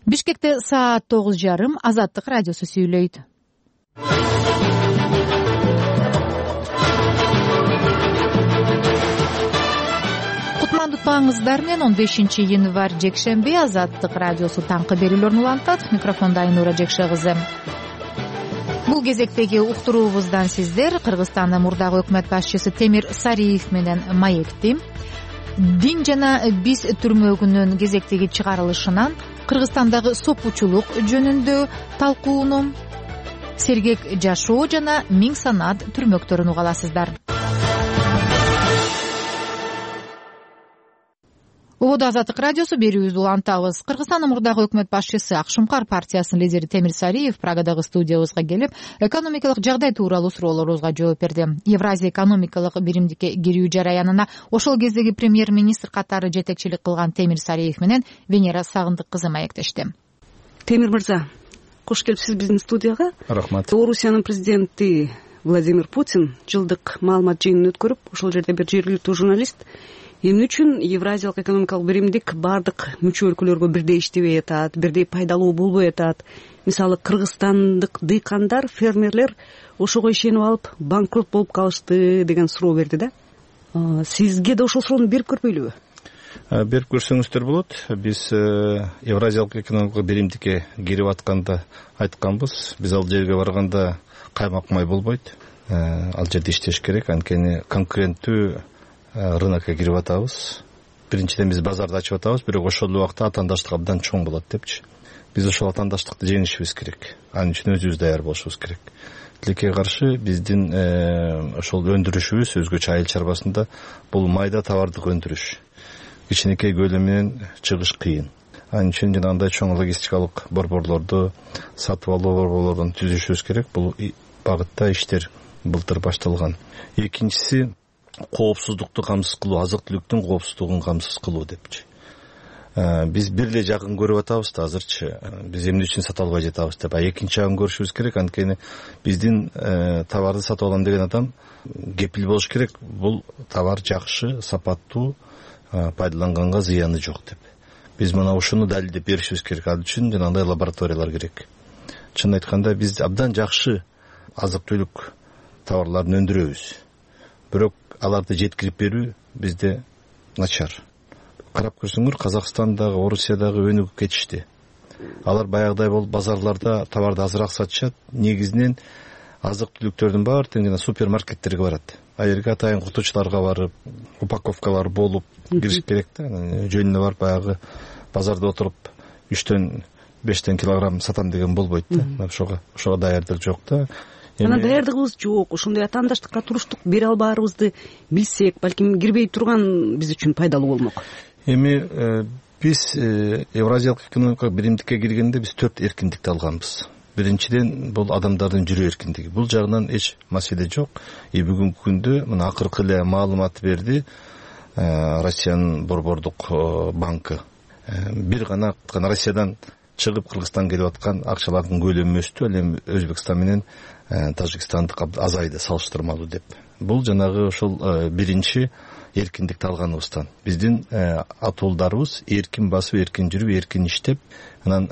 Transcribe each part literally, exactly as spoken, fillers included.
Бишкекте саат тогуз жарым. Азаттык радиосу сүйлөйт. Кутмандуу таңыңыздар менен он бешинчи январь жекшемби Азаттык радиосу таңкы берүүлөрүн улантат. Микрофонда Айнура Жекше кызы. Бул кезектеги уктуруубуздан сиздер Кыргызстандын мурдагы өкмөт башчысы Темир Сариев менен маекти. Дин жана биз түрмөгүнүн кезектеги чыгарылышынан Кыргызстандагы сопучулук жөнүндө талкууну, сергек жашоо жана миң санат түрмөктөрүн уга аласыздар. Убада Азаттык радиосу берүүбүздү улантабыз. Кыргызстандын мурдагы өкмөт башчысы Акшумкар партиясынын лидери Темир Сариев Прагадагы студиябызга келип, экономикалык жагдай тууралуу суроолорубузга жооп берди. Евразия экономикалык биримдикке кирүү жараянына ошол кездеги премьер-министр катары жетекчилик кылган Темир Сариев менен Венера Сагындык кызы маектешти. Темир мырза, кош келипсиз биздин студияга. Рахмат. Орусиянын президенти Владимир Путин жылдык маалымат жыйынын өткөрүп, ошол жерде бир жергиликтүү журналист эмне үчүн Евразиялык экономикалык биримдик бардык мүчө өлкөлөргө бирдей иштебей атат, бирдей пайдалуу болбой атат. Мисалы, кыргызстандык дыйкандар, фермерлер ошого ишенип алып банкрот болуп калышты деген суроо берди да. Сизге да ошол суроону берип көрпөйлүбү? Берип көрсөңүздөр болот. Биз Евразиялык экономикалык биримдикке кирип атканда айтканбыз. Биз ал жерге барганда каймак май болбойт. Ал жерде иштеш керек, анткени конкуренттүү рынокко кирип атабыз. Биринчиден биз базарды ачып атабыз, бирок ошол убакта атаандаштык абдан чоң болот депчи. Биз ошол атаандаштыкты жеңишибиз керек. Анын үчүн өзүбүз даяр болушубуз керек. Тилекке каршы биздин ошол өндүрүшүбүз өзгөчө айыл чарбасында бул майда товардык өндүрүш. Кичинекей көлөм менен чыгыш кыйын. Анын үчүн жанагындай чоң логистикалык борборлорду, сатып алуу борборлорун түзүшүбүз керек. Бул багытта иштер былтыр башталган. Экинчиси коопсуздукту камсыз кылуу, азык түлүктүн коопсуздугун камсыз кылуу депчи. Биз бир эле жагын көрүп атабыз да азырчы. Биз эмне үчүн сата албай жатабыз деп. А экинчи жагын көрүшүбүз керек, анткени биздин товарды сатып алам деген адам кепил болуш керек. Бул товар жакшы, сапаттуу, пайдаланганга зыяны жок деп. Биз мына ушуну далилдеп беришибиз керек. Ал үчүн жанагындай лабораториялар керек. Чын айтканда биз абдан жакшы азык түлүк товарларын өндүрөбүз. Бирок аларды жеткирип берүү бизде начар. Карап көрсөңөр, Казакстандагы, Орусиядагы өнүгүп кетишти. Алар баягыдай болуп базарларда товарды азыраак сатышат. Негизинен азык түлүктөрдүн баары тең жана супермаркеттерге барат. А жерге атайын кутучуларга барып, упаковкалар болуп кириш керек да. Жөнүнө барып баягы базарда отуруп үчтөн бештен килограмм сатам деген болбойт да. Ошого ошого даярдык жок да. Ана даярдыгыбыз жок, ошондой атаандаштыкка туруштук бере албаарыбызды билсек, балким кирбей турган биз үчүн пайдалуу болмок. Эми биз Евразиялык экономикалык биримдикке киргенде биз төрт эркиндикти алганбыз. Биринчиден бул адамдардын жүрүү эркиндиги. Бул жагынан эч маселе жок. И бүгүнкү күндө мына акыркы эле маалымат берди Россиянын борбордук банкы. Бир гана Россиядан чыгып Кыргызстанга келип аткан акчалардын көлөмү өстү, ал эми Өзбекстан менен Тажикстандык азайды салыштырмалуу деп. Бул жанагы ошол биринчи эркиндикти алганыбыздан. Биздин атуулдарыбыз эркин басып, эркин жүрүп, эркин иштеп, анан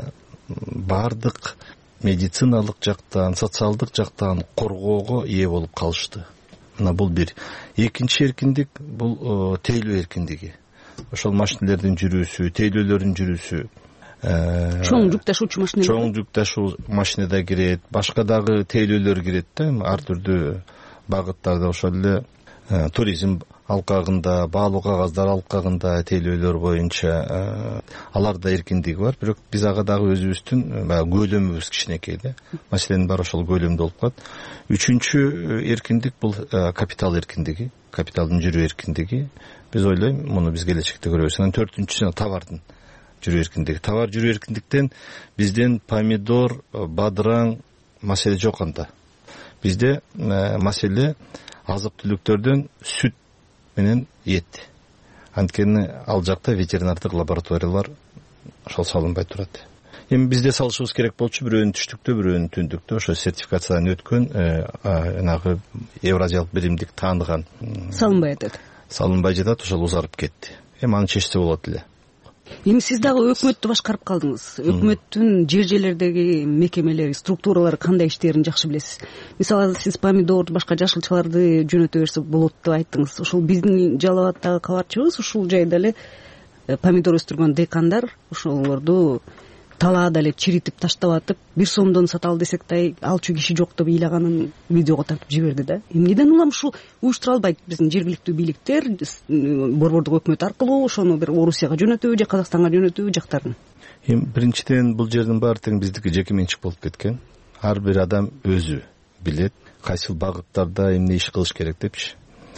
бардык медициналык жактан, социалдык жактан коргоого ээ болуп калышты. Мына бул бир. Экинчи эркиндик бул тейлөө эркиндиги. Ошол машинелердин жүрүүсү, тейлөөлөрдүн жүрүүсү. Чоң жүк ташуучу машина. Чоң жүк ташуу машина да кирет, башка дагы тейлөөлөр кирет да, ар түрдүү багыттарда ошол эле туризм алкагында, баалуу кагаздар алкагында тейлөөлөр боюнча алар да эркиндиги бар, бирок биз ага дагы өзүбүздүн баягы көлөмүбүз кичинекей да. Маселенин баары ошол көлөмдө болуп калат. Үчүнчү эркиндик бул капитал эркиндиги, капиталдын жүрүү эркиндиги. Биз ойлойм, муну биз келечекте көрөбүз. Анан төртүнчүсү товардын жүрүү эркиндиги. Товар жүрүү эркиндиктен бизден помидор, бадыраң маселе жок анда. Бизде маселе азык түлүктөрдөн сүт менен эт. Анткени ал жакта ветеринардык лабораториялар ошол салынбай турат. Эми бизде салышыбыз керек болчу, бирөөнүн түштүктө, бирөөнүн түндүктө ошо сертификациядан өткөн жанагы Евразиялык биримдик тааныган салынбай атат. Салынбай жатат, ошол узарып кетти. Эми аны чечсе болот эле. эми сиз дагы өкмөттү башкарып калдыңыз. Өкмөттүн жер жерлердеги мекемелери, структуралары кандай иштерин жакшы билесиз. Мисалы сиз помидорду, башка жашылчаларды жөнөтө берсе болот деп айттыңыз. Ушул биздин Жалал абаддагы кабарчыбыз ушул жайда эле помидор өстүргөн дыйкандар ошолорду талаада эле чиритип таштап атып, бир сомдон сата ал десек да алчу киши жок деп ыйлаганын видеого тартып жиберди да. Эмнеден улам ушул уюштура албайт биздин жергиликтүү бийликтер борбордук өкмөт аркылуу ошону бир Орусияга жөнөтүүбү же Казакстанга жөнөтүүбү жактарын? Эми биринчиден бул жердин баары тең биздики жеке менчик болуп кеткен. Ар бир адам өзү билет кайсыл багыттарда эмне иш кылыш керек депчи.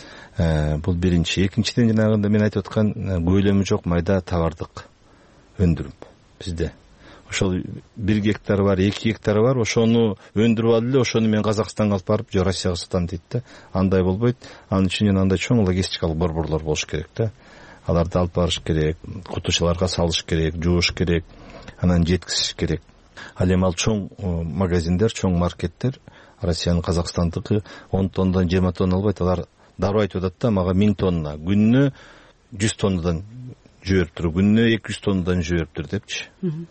Бул биринчи. Экинчиден жанагында мен айтып аткан көйлөмү жок майда товардык өндүрүм бизде. Ошол бир гектар бар, эки гектар бар, ошону өндүрүп алып эле ошону мен Казакстанга алып барып же Россияга сатам дейт да. Андай болбойт. Анын үчүн андай чоң логистикалык борборлор болуш керек да. Аларды алып барыш керек, кутучаларга салыш керек, жууш керек, анан жеткизиш керек. Ал эми ал чоң магазиндер, чоң маркеттер, Россиянын, Казакстандыкы он тоннадан жыйырма тонна албайт. Алар дароо айтып атат да, мага миң тонна, күнүнө жүз тоннадан жибериптир, күнүнө эки жүз тоннадан жибериптир депчи.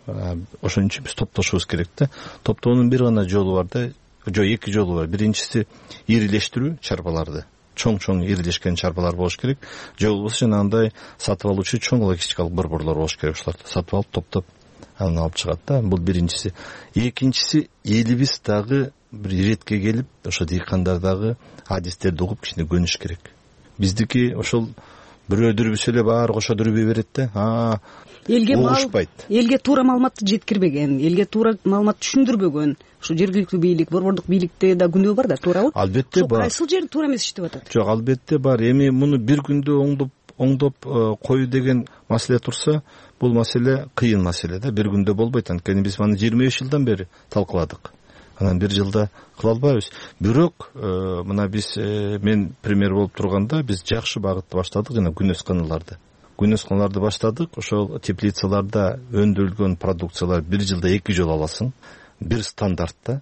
Ошон үчүн биз топтошубуз керек да. Топтоонун бир гана жолу бар да, жо эки жолу бар. Биринчиси ирилештирүү чарбаларды. Чоң-чоң ирилешкен чарбалар болуш керек. Же болбосо жанагындай сатып алуучу чоң логистикалык борборлор болуш керек. Ошолорду сатып алып топтоп анан алып чыгат да. Бул биринчиси. Экинчиси элибиз дагы бир иретке келип, ошо дыйкандар дагы адистерди угуп кичине көнүш керек. Биздики ошол бирөө дүрбүсө эле баары кошо дүрбөй берет да. А элге угушпайт. Элге туура маалыматты жеткирбеген, элге туура маалымат түшүндүрбөгөн. Ушу жергиликтүү бийлик, борбордук бийликте да күнөө бар да, туурабы? Албетте бар. Кайсыл жер туура эмес иштеп атат? Жок, албетте бар. Эми муну бир күндө оңдоп оңдоп коюу деген маселе турса, бул маселе кыйын маселе да. Бир күндө болбойт. Анткени биз муну жыйырма беш жылдан бери талкууладык. Анан бир жылда кыла албайбыз. Бирок мына биз мен премьер болуп турганда биз жакшы багытты баштадык, жана күнөсканаларды. Күнөсканаларды баштадык. Ошол теплицаларда өндүрүлгөн продукциялар бир жылда эки жолу аласың. Бир стандартта,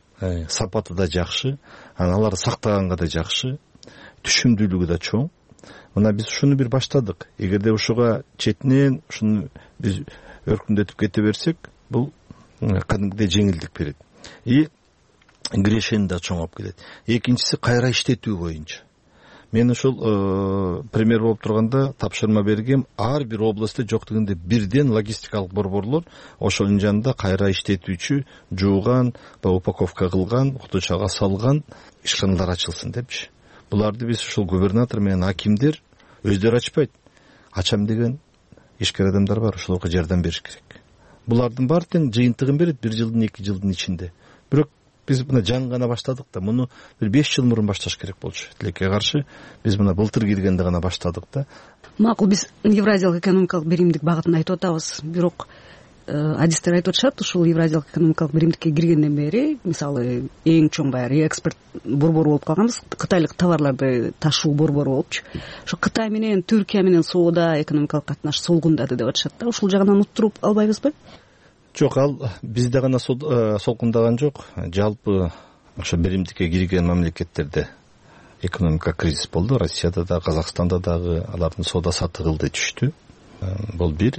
сапаты да жакшы, анан аларды сактаганга да жакшы, түшүмдүүлүгү да чоң. Мына биз ушуну бир баштадык. Эгерде ушуга четинен ушуну биз өркүндөтүп кете берсек, бул кадимгидей жеңилдик берет. И кирешени да чоңоп келет. Экинчиси кайра иштетүү боюнча. Мен ошол премьер болуп турганда тапшырма бергем, ар бир областта жок дегенде бирден логистикалык борборлор ошонун жанында кайра иштетүүчү, жууган, упаковка кылган, кутучага салган ишканалар ачылсын депчи. Буларды биз ушул губернатор менен акимдер өздөрү ачпайт. Ачам деген ишкер адамдар бар, ошолорго жардам бериш керек. Булардын баары тең жыйынтыгын берет бир жылдын, эки жылдын ичинде. Бирок биз мына жаңы гана баштадык да, муну бир беш жыл мурун башташ керек болчу. Тилекке каршы биз мына былтыр киргенде гана баштадык да. Макул, биз Евразиялык экономикалык биримдик багытын айтып атабыз. Бирок адистер айтып атышат, ушул Евразиялык экономикалык биримдикке киргенден бери, мисалы, эң чоң баягы экспорт борбору болуп калганбыз, кытайлык товарларды ташуу борбору болупчу. Ошо Кытай менен Түркия менен соода, экономикалык катнаш солгундады деп атышат да. Ушул жагынан уттуруп албайбызбы? Жок, ал бизде гана солкундаган жок. Жалпы ошо биримдикке кирген мамлекеттерде экономика кризис болду. Россияда да, Казакстанда дагы алардын соода сатыгы ылдый түштү. Бул бир.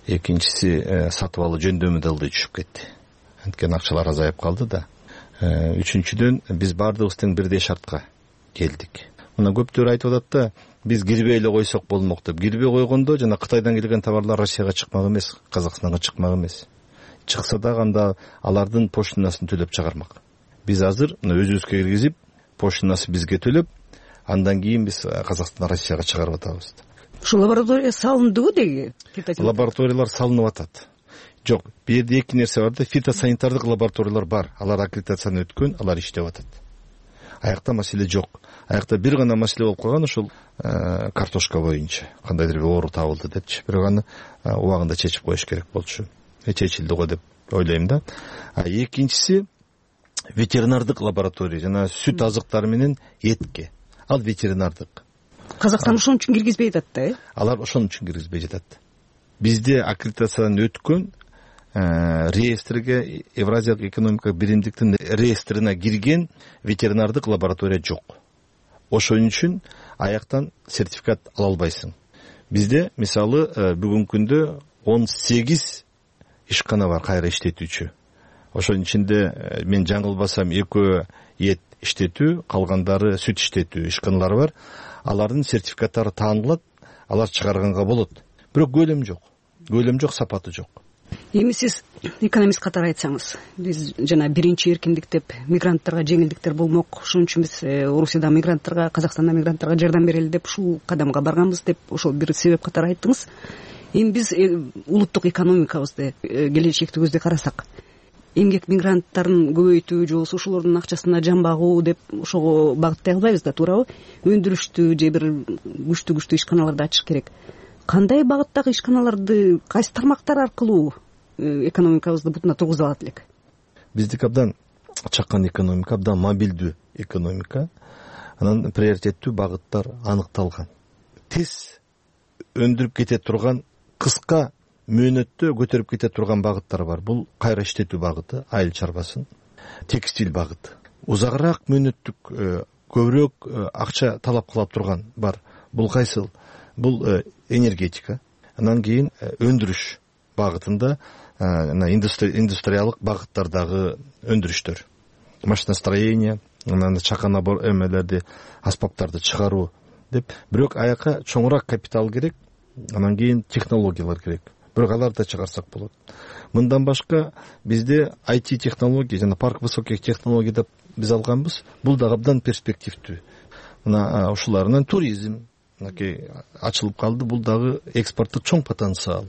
Экинчиси сатып алуу жөндөмү да ылдый түшүп кетти. Анткени акчалар азайып калды да. Үчүнчүдөн биз баардыгыбыз тең бирдей шартка келдик. Мына көптөр айтып атат да, биз кирбей эле койсок болмок деп. Кирбей койгондо жана Кытайдан келген товарлар Россияга чыкмак эмес, Казакстанга чыкмак эмес. Чыкса да анда алардын поштинасын төлөп чыгармак. Биз азыр мына өзүбүзгө киргизип, поштинасы бизге төлөп, андан кийин биз Казакстандан Россияга чыгарып атабыз. Ушул лаборатория салындыбы деги? Лабораториялар салынып атат. Жок, бу жерде эки нерсе бар да, фитосанитардык лабораториялар бар. Алар аккредитацияны өткөн, алар иштеп атат. Аякта маселе жок. Аякта бир гана маселе болуп калган, ушул картошка боюнча. Кандайдыр бир оору табылды депчи. Бирок аны убагында чечип коюш керек болчу. Чечилди го деп ойлойм да. А экинчиси ветеринардык лаборатория, жана сүт азыктары менен этке. Ал ветеринардык. Казакстан ошон үчүн киргизбей жатат да, э? Алар ошон үчүн киргизбей жатат. Бизде аккредитациядан өткөн реестрге, Евразиялык экономикалык биримдиктин реестрине кирген ветеринардык лаборатория жок. Ошон үчүн аяктан сертификат ала албайсың. Бизде мисалы бүгүнкү күндө он сегиз ишкана бар кайра иштетүүчү. Ошонун ичинде мен жаңылбасам экөө эт иштетүү, калгандары сүт иштетүү ишканалары бар. Алардын сертификаттары таанылат, алар чыгарганга болот. Бирок көлөм жок. Көлөм жок, сапаты жок. Эми сиз экономист катары айтсаңыз, биз жана биринчи эркиндик деп мигранттарга жеңилдиктер болмок, ошон үчүн биз Орусияда мигранттарга, Казакстанда мигранттарга жардам берели деп ушул кадамга барганбыз деп ошол бир себеп катары айттыңыз. Эми биз улуттук экономикабызды келечекте көздөй карасак, эмгек мигранттарын көбөйтүү же болбосо ошолордун акчасына жан багуу деп ошого багыттай албайбыз да, туурабы? Өндүрүштү же бир күчтүү күчтүү ишканаларды ачыш керек. Кандай багыттагы ишканаларды, кайсы тармактар аркылуу экономикабызды бутуна тургуза алат элек? Биздики абдан чакан экономика, абдан мобилдүү экономика. Анан приоритеттүү багыттар аныкталган. Тез өндүрүп кете турган, кыска мөөнөттө көтөрүп кете турган багыттар бар. Бул кайра иштетүү багыты, айыл чарбасын, текстиль багыты. Узагыраак мөөнөттүк, көбүрөөк акча талап кылып турган бар. Бул кайсыл? Бул энергетика. Анан кийин өндүрүш багытында индустриалдык багыттардагы өндүрүштөр, машиностроение, анан чакан эмелерди, аспаптарды чыгаруу деп. Бирок аяка чоңураак капитал керек, анан кийин технологиялар керек. Бирок аларды да чыгарсак болот. Мындан башка бизде ай ти технология жана парк высоких технологий деп биз алганбыз. Бул да абдан перспективдүү. Мына ушуларынан туризм ачылып калды. Бул дагы экспортто чоң потенциал.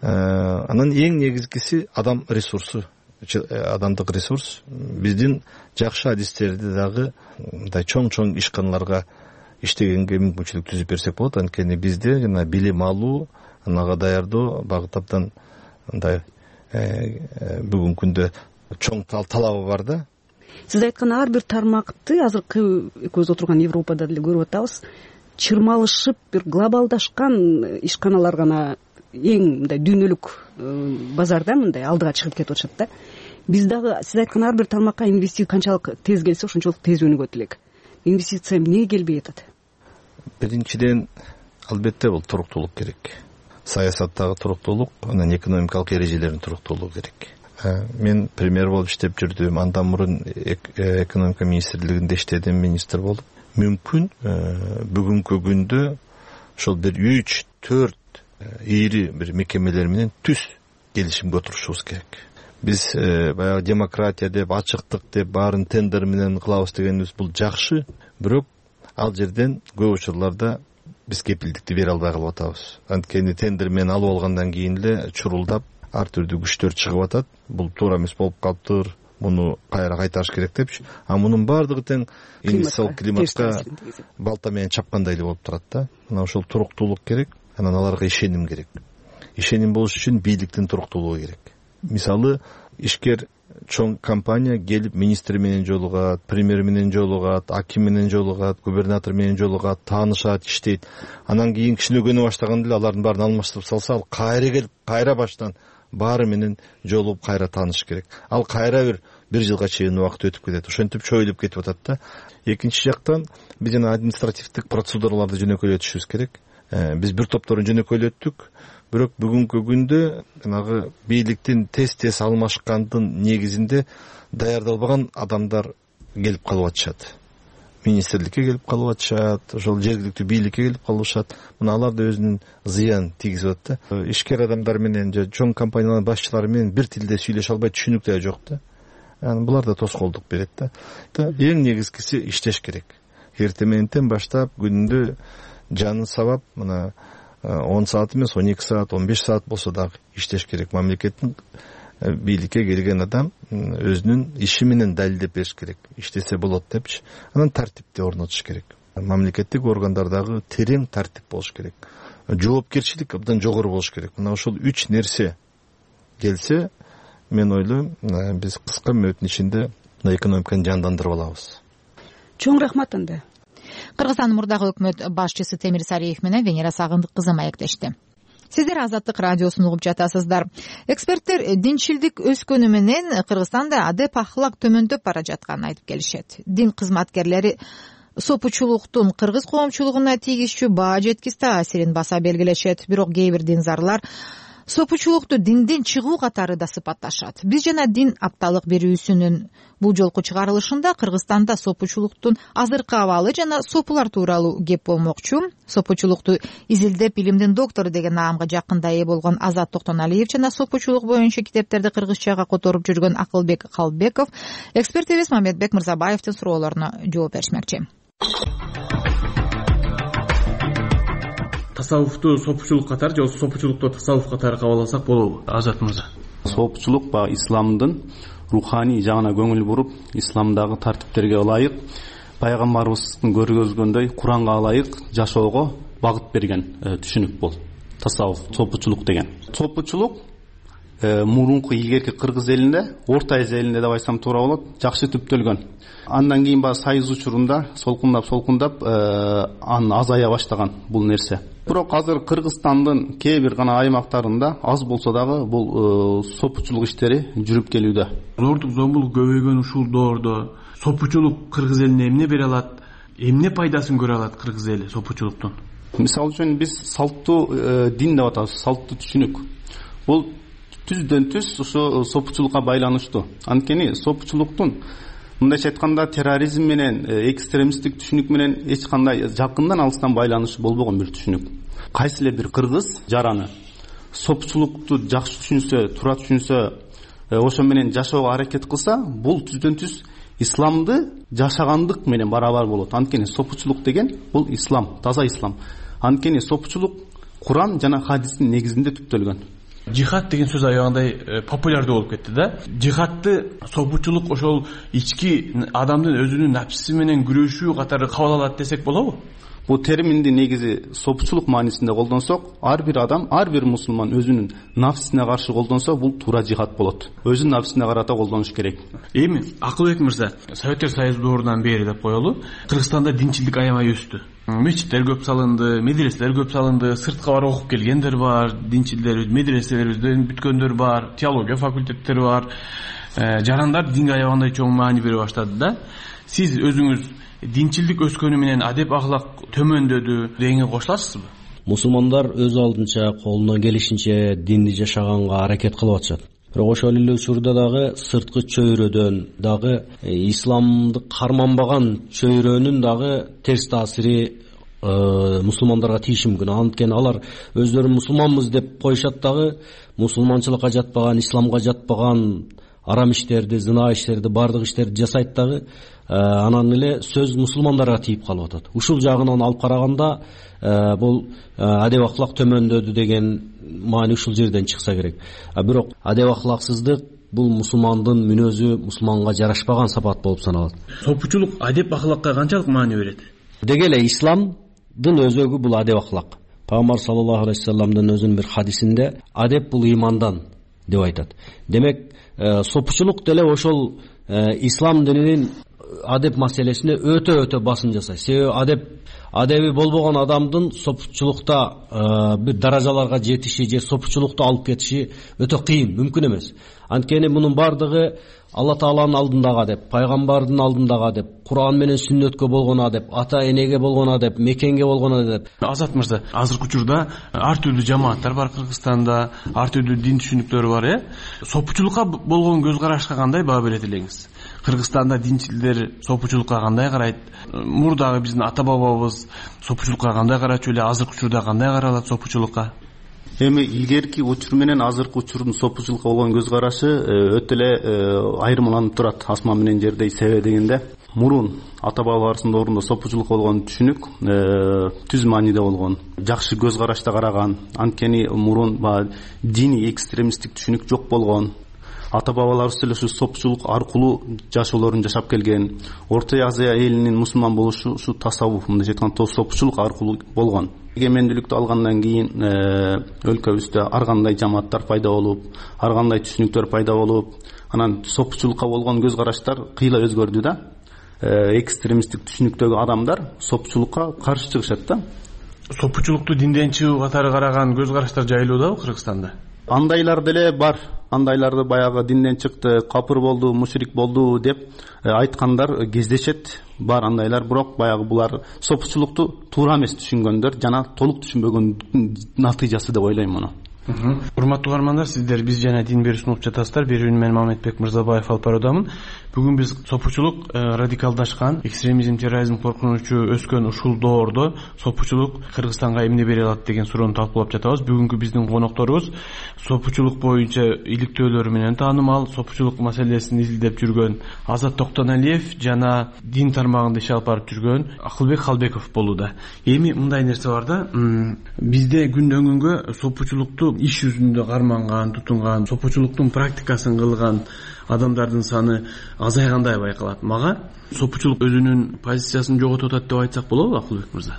Анан эң негизгиси адам ресурсу, адамдык ресурс. Биздин жакшы адистерди дагы мындай чоң-чоң ишканаларга иштегенге мүмкүнчүлүк түзүп берсек болот. Анткени бизде жана билим алуу, анага даярдоо багыты абдан мындай бүгүнкү күндө чоң талабы бар да. Сиз айткан ар бир тармакты азыркы экөөбүз отурган Европада деле көрүп атабыз. Чырмалышып, бир глобалдашкан ишканалар гана эң мындай дүйнөлүк базарда мындай алдыга чыгып кетип атышат да. Биз дагы сиз айткан ар бир тармакка инвестиция канчалык тез келсе, ошончолук тез өнүгөт элек. Инвестиция эмне келбей атат? Биринчиден, албетте бул туруктуулук керек. Саясаттагы туруктуулук, анан экономикалык эрежелердин туруктуулугу керек. Мен премьер болуп иштеп жүрдүм, андан мурун экономика министрлигинде иштедим, министр болуп. Мүмкүн бүгүнкү күндө ошол бир үч төрт ири бир мекемелер менен түз келишимге отурушубуз керек. Биз баягы демократия деп, ачыктык деп, баарын тендер менен кылабыз дегенибиз бул жакшы, бирок ал жерден көп учурларда биз кепилдикти бере албай калып атабыз. Анткени тендер менен алып алгандан кийин эле чурулдап ар түрдүү күчтөр чыгып атат. Бул туура эмес болуп калыптыр, муну кайра кайтарыш керек депчи. А мунун баардыгы тең инвестициялык климатка балта менен чапкандай эле болуп турат да. Мына ошол туруктуулук керек, анан аларга ишеним керек. Ишеним болуш үчүн бийликтин туруктуулугу керек. Мисалы, ишкер чоң компания келип министр менен жолугат, премьер менен жолугат, аким менен жолугат, губернатор менен жолугат, таанышат, иштейт. Анан кийин кичинөгөнө баштаганда эле алардын баарын алмаштырып салса, ал кайра келип, кайра баштан баары менен жолугуп кайра тааныш керек. Ал кайра бир бир жылга чейин убакыт өтүп кетет. Ошентип чоюлуп кетип атат да. Экинчи жактан биз жана административдик процедураларды жөнөкөйлөтүшүбүз керек. Биз бир топторун жөнөкөйлөттүк. Бирок бүгүнкү күндө жанагы бийликтин тез-тез алмашкандын негизинде даярдалбаган адамдар келип калып атышат. Министрликке келип калып атышат, ошол жергиликтүү бийликке келип калышат. Мына алар да өзүнүн зыян тийгизип атат да. Ишкер адамдар менен же чоң компаниялардын башчылары менен бир тилде сүйлөшө албай түшүнүк да жок да. Анан булар да тоскоолдук берет да. Эң негизгиси иштеш керек. Эртеменден баштап күнүндө жанын сабап, мына он саат эмес, он эки саат, он беш саат болсо дагы иштеш керек. Мамлекеттин бийликке келген адам өзүнүн иши менен далилдеп бериш керек. Иштесе болот депчи. Анан тартипти орнотуш керек. Мамлекеттик органдардагы терең тартип болуш керек. Жоопкерчилик абдан жогору болуш керек. Мына ошол үч нерсе келсе, мен ойлойм, биз кыска мөөнөттүн ичинде экономиканы жандандырып алабыз. Чоң рахмат анда. Кыргызстандын мурдагы өкмөт башчысы Темир Сариев менен Венера Сагындык кызы маектешти. Сиздер Азаттык радиосун угуп жатасыздар. Эксперттер динчилдик өскөнү менен Кыргызстанда адеп ахлак төмөндөп бара жатканын айтып келишет. Дин кызматкерлери сопучулуктун кыргыз коомчулугуна тийгизчү баа жеткис таасирин баса белгилешет. Бирок кээ бир динзарлар сопучулукту динден чыгуу катары да сыпатташат. Биз жана дин апталык берүүсүнүн бул жолку чыгарылышында Кыргызстанда сопучулуктун азыркы абалы жана сопулар тууралуу кеп болмокчу. Сопучулукту изилдеп илимдин доктору деген наамга жакында ээ болгон Азат Токтоналиев жана сопучулук боюнча китептерди кыргызчага которуп жүргөн Акылбек Калбеков экспертибиз Мамедбек Мырзабаевдин суроолоруна жооп беришмекчи. Тасаввуфту сопучулук катары же сопучулукту тасаввуф катары кабыл алсак болобу, Азат мырза? Сопучулук ба исламдын руханий жагына көңүл буруп, исламдагы тартиптерге ылайык, пайгамбарыбыздын көргөзгөндөй Куранга ылайык жашоого багыт берген түшүнүк бул. Тасаввуф, сопучулук деген. Сопучулук мурунку илгерки кыргыз элинде, Орто Азия элинде деп айтсам туура болот, жакшы түптөлгөн. Андан кийин баягы Союз учурунда солкундап солкундап аны азая баштаган бул нерсе. Бирок азыр Кыргызстандын кээ бир гана аймактарында аз болсо дагы бул сопучулук иштери жүрүп келүүдө. Зордук зомбулук көбөйгөн ушул доордо сопучулук кыргыз элине эмне бере алат? Эмне пайдасын көрө алат кыргыз эли сопучулуктун? Мисалы үчүн биз салттуу дин деп атабыз, салттуу түшүнүк. Бул түздөн түз ушу сопучулукка байланыштуу. Анткени сопучулуктун мындайча айтканда терроризм менен экстремисттик түшүнүк менен эч кандай жакындан алыстан байланышы болбогон бир түшүнүк. Кайсы эле бир кыргыз жараны сопучулукту жакшы түшүнсө, туура түшүнсө, ошо менен жашоого аракет кылса, бул түздөн түз исламды жашагандык менен барабар болот. Анткени сопучулук деген бул ислам, таза ислам. Анткени сопучулук Куран жана хадистин негизинде түптөлгөн. Жихад деген сөз аябагандай популярдуу болуп кетти да. Жихадты сопучулук ошол ички адамдын өзүнүн напсиси менен күрөшүү катары кабыл алат десек болобу? Бул терминди негизи сопучулук маанисинде колдонсок, ар бир адам, ар бир мусулман өзүнүн нафсине каршы колдонсо, бул туура жихад болот. Өзүнүн нафсине карата колдонуш керек. Эми Акылбек мырза, Советтер Союзу доорунан бери деп коелу, Кыргызстанда динчилдик аябай өстү. Мечиттер көп салынды, медреселер көп салынды, сыртка барып окуп келгендер бар, динчилдер медреселерден бүткөндөр бар, теология факультеттери бар. Жарандар динге аябагандай чоң маани бере баштады да. Сиз өзүңүз динчилдик өскөнү менен адеп ахлак төмөндөдү дегенге кошуласызбы? Мусулмандар өз алдынча колунан келишинче динди жашаганга аракет кылып атышат. Бирок ошол эле учурда дагы сырткы чөйрөдөн дагы исламды карманбаган чөйрөнүн дагы терс таасири мусулмандарга тийиши мүмкүн. Анткени алар өздөрүн мусулманбыз деп коюшат дагы мусулманчылыкка жатпаган, исламга жатпаган арам иштерди, зына иштерди, бардык иштерди жасайт дагы, анан эле сөз мусулмандарга тийип калып атат. Ушул жагынан алып караганда бул адеп ахлак төмөндөдү деген маани ушул жерден чыкса керек. А бирок адеп ахлаксыздык бул мусулмандын мүнөзү, мусулманга жарашпаган сапат болуп саналат. Сопучулук адеп ахлакка канчалык маани берет? Деги эле исламдын өзөгү бул адеп ахлак. Пайгамбар саллаллаху алейхи вассаламдын өзүнүн бир хадисинде адеп бул имандан деп айтат. Демек сопучулук деле ошол ислам дининин адеп маселесине өтө-өтө басым жасайт. Себеби адеп адеби болбогон адамдын сопучулукта бир даражаларга жетиши же сопучулукту алып кетиши өтө кыйын, мүмкүн эмес. Анткени мунун бардыгы Алла Тааланын алдындагы адеп, пайгамбардын алдындагы адеп, Куран менен сүннөткө болгон адеп, ата энеге болгон адеп, мекенге болгон адеп. Азат мырза, азыркы учурда ар түрдүү жамааттар бар Кыргызстанда, ар түрдүү дин түшүнүктөрү бар, э? Сопучулукка болгон көз карашка кандай баа берет элеңиз? Кыргызстанда динчилдер сопучулукка кандай карайт? Мурдагы биздин ата бабабыз сопучулукка кандай карачу эле, азыркы учурда кандай каралат сопучулукка? Эми илгерки учур менен азыркы учурдун сопучулукка болгон көз карашы өтө эле айырмаланып турат, асман менен жердей себе дегенде. Мурун ата бабаларыбыздын доорунда сопучулукка болгон түшүнүк түз мааниде болгон, жакшы көз карашта караган. Анткени мурун баягы диний экстремисттик түшүнүк жок болгон. Ата бабаларыбыз эле ушу сопучулук аркылуу жашоолорун жашап келген. Орто Азия элинин мусулман болушу ушу тасаввуф, мындайча айтканда сопучулук аркылуу болгон. Эгемендүүлүктү алгандан кийин өлкөбүздө ар кандай жамааттар пайда болуп, ар кандай түшүнүктөр пайда болуп, анан сопучулукка болгон көз караштар кыйла өзгөрдү да. Экстремисттик түшүнүктөгү адамдар сопучулукка каршы чыгышат да. Сопучулукту динден чыгуу катары караган көз караштар жайылуудабы Кыргызстанда? Андайлар деле бар. Андайларды баягы динден чыкты, капыр болду, мушрик болду деп айткандар кездешет. Бар андайлар, бирок баягы булар сопучулукту туура эмес түшүнгөндөр жана толук түшүнбөгөн натыйжасы деп ойлойм муну. Урматтуу угармандар, сиздер биз жана Дин берүү сунуп жатасыздар. Берүүнү мен Мамедбек Мырзабаев алып баруудамын. Бүгүн биз сопучулук радикалдашкан, экстремизм, терроризм коркунучу өскөн ушул доордо сопучулук Кыргызстанга эмне бере алат деген суроону талкуулап жатабыз. Бүгүнкү биздин конокторубуз сопучулук боюнча иликтөөлөрү менен таанымал, сопучулук маселесин изилдеп жүргөн Азат Токтоналиев жана дин тармагында иш алып барып жүргөн Акылбек Халбеков болууда. Эми мындай нерсе бар да, бизде күндөн күнгө сопучулукту иш жүзүндө карманган, тутунган, сопучулуктун практикасын кылган адамдардын саны азайгандай байкалат. Мага сопучулук өзүнүн позициясын жоготуп атат деп айтсак болобу, Акылбек мырза?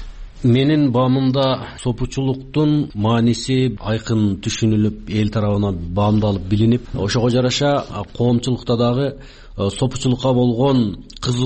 Менин баамымда сопучулуктун мааниси айкын түшүнүлүп, эл тарабынан баамдалып билинип, ошого жараша коомчулукта дагы сопучулукка болгон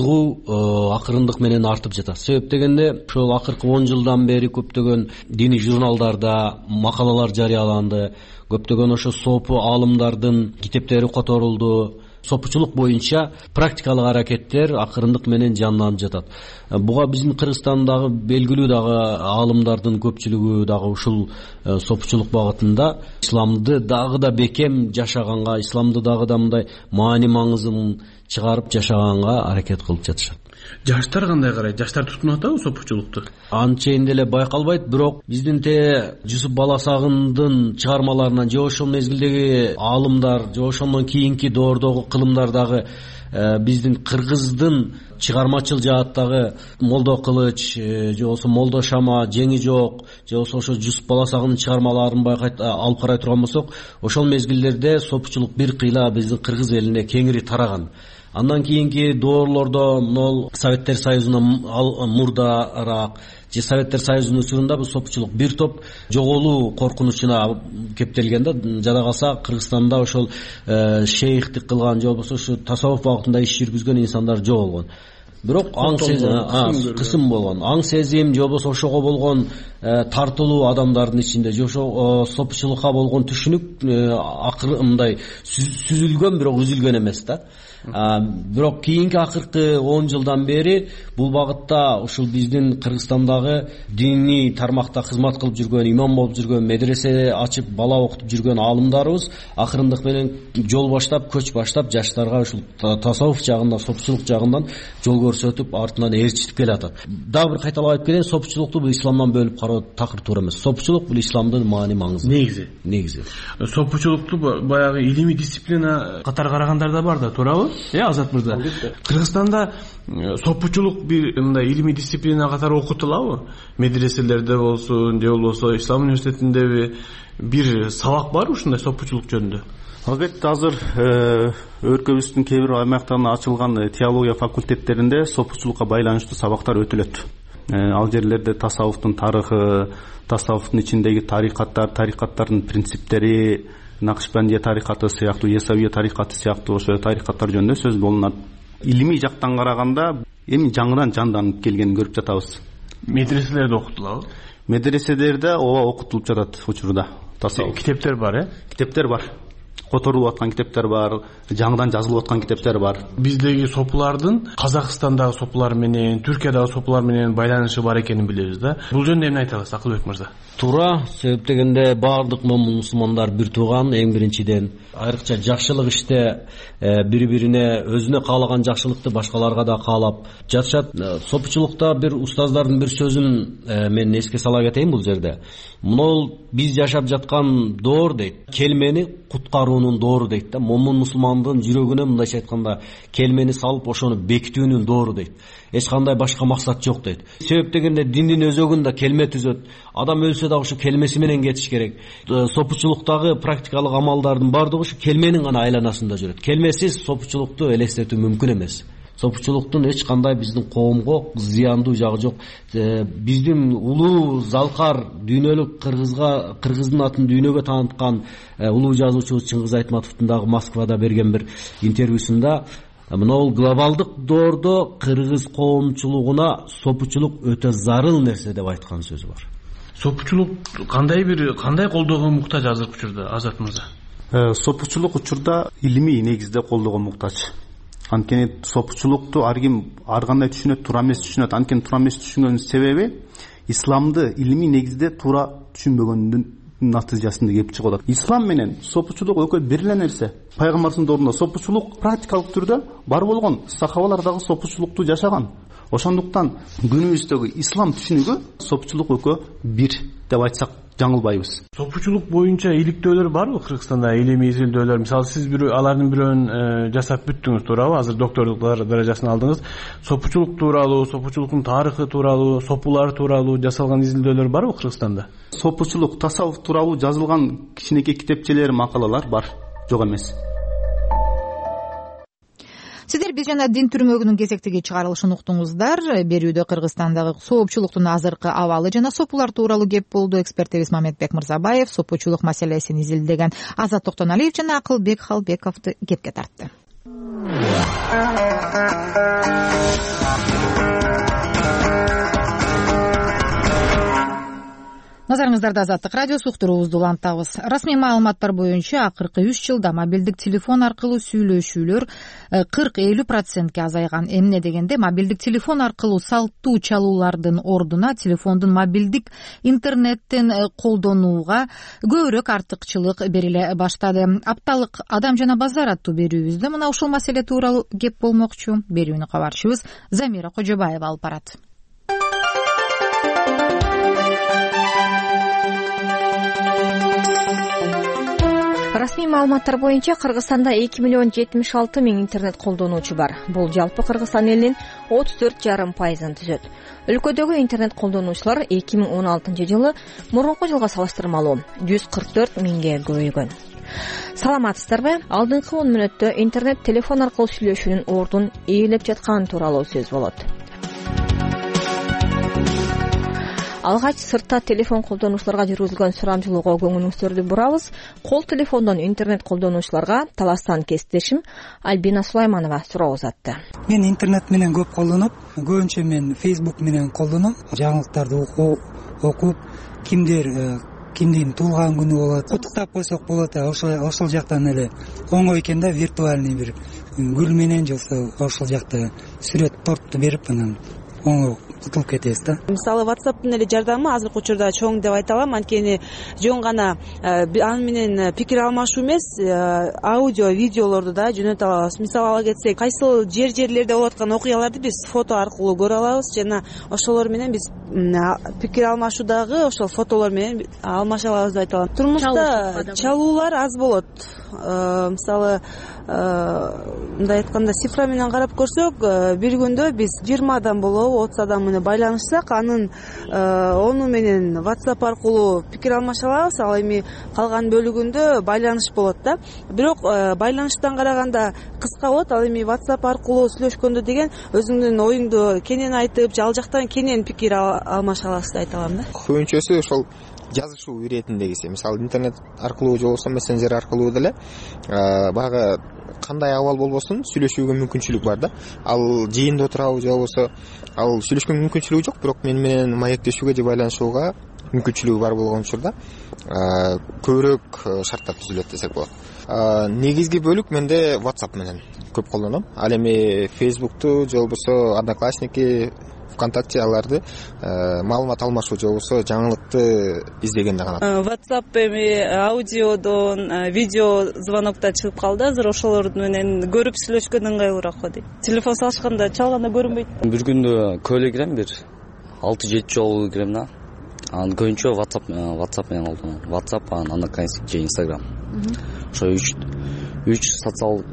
кызыгуу акырындык менен артып жатат. Себеп дегенде, ошол акыркы он жылдан бери көптөгөн диний журналдарда макалалар жарыяланды, көптөгөн ошо сопу аалымдардын китептери которулду. Сопучулук боюнча практикалык аракеттер акырындык менен жанданып жатат. Буга биздин Кыргызстандагы белгилүү дагы аалымдардын көпчүлүгү дагы ушул сопучулук багытында исламды дагы да бекем жашаганга, исламды дагы да мындай маани маңызын чыгарып жашаганга аракет кылып жатышат. Жаштар кандай карайт? Жаштар тутунуп атабы сопучулукту? Анчейин деле байкалбайт, бирок биздин те Жусуп Баласагындын чыгармаларынан же ошол мезгилдеги аалымдар, же ошондон кийинки доордогу кылымдардагы биздин кыргыздын чыгармачыл жааттагы Молдо Кылыч, же болсо Молдо Шама, Жеңи жок, же болсо ошо Жусуп Баласагындын чыгармаларын байкайт алып карай турган болсок, ошол мезгилдерде сопучулук бир кыйла биздин кыргыз элине кеңири тараган. Андан кийинки доорлордо могул Советтер Союзунан мурдараак же Советтер Союзунун учурунда бул сопучулук бир топ жоголуу коркунучуна кептелген да. Жада калса Кыргызстанда ошол шейхтик кылган же болбосо ушу тасаввуф багытында иш жүргүзгөн инсандар жок болгон. Бирок аң сезим кысым болгон. Аң сезим же болбосо ошого болгон тартылуу адамдардын ичинде же ошо сопучулукка болгон түшүнүк акыры мындай сүзүлгөн, бирок үзүлгөн эмес да. Бирок кийинки акыркы он жылдан бери бул багытта ушул биздин Кыргызстандагы диний тармакта кызмат кылып жүргөн, имам болуп жүргөн, медресе ачып бала окутуп жүргөн аалымдарыбыз акырындык менен жол баштап, көч баштап жаштарга ушул тасаввуф жагында, сопучулук жагынан жол көрсөтүп, артынан ээрчитип келатат. Дагы бир кайталап айтып кетейин, сопучулукту бул исламдан бөлүп кароо такыр туура эмес. Сопучулук бул исламдын маани маңызы. Негизи. Негизи. Сопучулукту баягы илимий дисциплина катары карагандар да бар да, туурабы? Э, Азат мырза, Кыргызстанда сопучулук бир мындай илимий дисциплина катары окутулабы? Медреселерде болсун, же болбосо Ислам университетиндеби бир сабак бар ушундай сопучулук жөнүндө? Албетте, азыр өлкөбүздүн кээ бир аймактарында ачылган теология факультеттеринде сопучулукка байланыштуу сабактар өтүлөт. Ал жерлерде тасаввуфтун тарыхы, тасаввуфтун ичиндеги тарикаттар, тарикаттардын принциптери, Накшбандия тарикаты сыяктуу, Есавия тарикаты сыяктуу ошо тарикаттар жөнүндө сөз болунат. Илимий жактан караганда эми жаңыдан жанданып келгенин көрүп жатабыз. Медреселерде окутулабы? Медреселерде ооба окутулуп жатат учурда. Тасаввуф китептер бар, э? Китептер бар. Которулуп аткан китептер бар, жаңыдан жазылып аткан китептер бар. Биздеги сопулардын Казакстандагы сопулар менен, Түркиядагы сопулар менен байланышы бар экенин билебиз да. Бул жөнүндө эмне айта аласыз, Акылбек мырза? Туура, себеп дегенде баардык момун мусулмандар бир тууган, эң биринчиден. Айрыкча жакшылык иште бири-бирине өзүнө каалаган жакшылыкты башкаларга да каалап жатышат. Сопучулукта бир устаздардын бир сөзүн мен эске сала кетейин бул жерде. Мынол биз жашап жаткан доор дейт, келмени куткаруунун доору дейт да. Момун мусулмандын жүрөгүнө мындайча айтканда келмени салып ошону бекитүүнүн доору дейт. Эч кандай башка максат жок дейт. Себеп дегенде диндин өзөгүндө келме түзөт. Адам өлсө да ошо келмеси менен кетиш керек. Сопучулуктагы практикалык амалдардын баардыгы ошо келменин гана айланасында жүрөт. Келмесиз сопучулукту элестетүү мүмкүн эмес. Сопучулуктун эч кандай биздин коомго зыяндуу жагы жок. Биздин улуу залкар дүйнөлүк кыргызга кыргыздын атын дүйнөгө тааныткан улуу жазуучубуз Чыңгыз Айтматовдун дагы Москвада берген бир интервьюсунда мынау глобалдык доордо кыргыз коомчулугуна сопучулук өтө зарыл нерсе деп айткан сөзү бар. Сопучулук кандай бир кандай колдоого муктаж азыркы учурда, Азат мырза? Сопучулук учурда илимий негизде колдоого муктаж. Анткени сопучулукту ар ким ар кандай түшүнөт, туура эмес түшүнөт. Анткени туура эмес түшүнгөнүн себеби исламды илимий негизде туура түшүнбөгөндүн натыйжасында келип чыгып атат. Ислам менен сопучулук экөө бир эле нерсе. Пайгамбардын доорунда сопучулук практикалык түрдө бар болгон, сахабалар дагы сопучулукту жашаган. Ошондуктан күнүбүздөгү ислам түшүнүгү сопучулук экөө бир деп айтсак жаңылбайбыз. Сопучулук боюнча иликтөөлөр барбы Кыргызстанда? Илимий изилдөөлөр, мисалы сиз бирөө алардын бирөөн жасап бүттүңүз туурабы? Азыр докторлук даражасын алдыңыз. Сопучулук тууралуу, сопучулуктун тарыхы тууралуу, сопулар тууралуу жасалган изилдөөлөр барбы Кыргызстанда? Сопучулук, тасаввуф тууралуу жазылган кичинекей китепчелер, макалалар бар, жок эмес. Сиздер биз жана дин түрмөгүнүн кезектеги чыгарылышын уктуңуздар. Берүүдө Кыргызстандагы соопчулуктун азыркы абалы жана сопулар тууралуу кеп болду. Экспертибиз Мамедбек Мырзабаев сопучулук маселесин изилдеген Азат Токтоналиев жана Акылбек Халбековду кепке тартты. Назарыңыздарда Азаттык радиосу, уктуруубузду улантабыз. Расмий маалыматтар боюнча акыркы үч жылда мобилдик телефон аркылуу сүйлөшүүлөр кырк элүү процентке азайган. Эмне дегенде мобилдик телефон аркылуу салттуу чалуулардын ордуна телефондун мобилдик интернеттин колдонууга көбүрөөк артыкчылык бериле баштады. Апталык Адам жана базар аттуу берүүбүздө мына ушул маселе тууралуу кеп болмокчу. Берүүнү кабарчыбыз Замира Кожобаева алып барат. Расмий маалыматтар боюнча Кыргызстанда эки миллион жетимиш алты миң интернет колдонуучу бар. Бул жалпы Кыргызстан элинин отуз төрт жарым пайызын түзөт. Өлкөдөгү интернет колдонуучулар эки миң он алтынчы жылы мурунку жылга салыштырмалуу жүз кырк төрт миңге көбөйгөн. Саламатсыздарбы? Алдыңкы он мүнөттө интернет телефон аркылуу сүйлөшүүнүн ордун ээлеп жатканы тууралуу сөз болот. Алгач сыртта телефон колдонуучуларга жүргүзүлгөн сурамжылоого көңүлүңүздөрдү бурабыз. Кол телефондон интернет колдонуучуларга Таластан кесиптешим Альбина Сулайманова суроо узатты. Мен интернет менен көп колдоноп, көбүнчө мен Facebook менен колдоном. Жаңылыктарды окуп, кимдер кимдин туулган күнү болот, куттуктап койсок болот. Ошол ошол жактан эле оңой экен да, виртуальный бир гүл менен же ошол жакта сүрөт торту берип анан оңой кутулуп кетебиз да. Мисалы WhatsApp'тын эле жардамы азыркы учурда чоң деп айта алам, анткени жөн гана аны менен пикир алмашуу эмес, аудио, видеолорду да жөнөтө алабыз. Мисалы ала кетсек, кайсыл жер-жерлерде болуп аткан окуяларды биз фото аркылуу көрө алабыз жана ошолор менен биз пикир алмашуудагы ошол фотолор менен алмаша алабыз деп айта алам. Турмушта чалуулар аз болот. Мисалы мындай айтканда цифра менен карап көрсөк, бир күндө биз жыйырма адам болобу, отуз адам менен байланышсак, анын ону менен WhatsApp аркылуу пикир алмаша алабыз. Ал эми калган бөлүгүндө байланыш болот да. Бирок байланыштан караганда кыска болот. Ал эми WhatsApp аркылуу сүйлөшкөндө деген өзүңдүн оюңду кенен айтып, ал жактан кенен пикир алмаша аласыз деп айта алам да. Көбүнчөсү ошол жазышуу иретиндегиси. Мисалы интернет аркылуу же болбосо мессенджер аркылуу деле баягы кандай абал болбосун сүйлөшүүгө мүмкүнчүлүк бар да. Ал жыйында отурабы же болбосо ал сүйлөшкөнгө мүмкүнчүлүгү жок, бирок мен менен маектешүүгө же байланышууга мүмкүнчүлүгү бар болгон учурда көбүрөөк шарттар түзүлөт десек болот. Негизги бөлүк менде WhatsApp менен көп колдоном. Ал эми Facebook'ту же болбосо Одноклассники, ВКонтакте аларды маалымат алмашуу же болбосо жаңылыкты издегенде гана. WhatsApp эми аудиодон, видео звонокто чыгып калды. Азыр ошолор менен көрүп сүйлөшкөн ыңгайлуураак го дейт. Телефон салышканда чалганда көрүнбөйт. Бир күндө көйлө кирем, бир алты жети жолу кирем да. Анан көбүнчө WhatsApp WhatsApp менен колдоном. WhatsApp, анан Одноклассник же Instagram. Ошо үч үч социалдык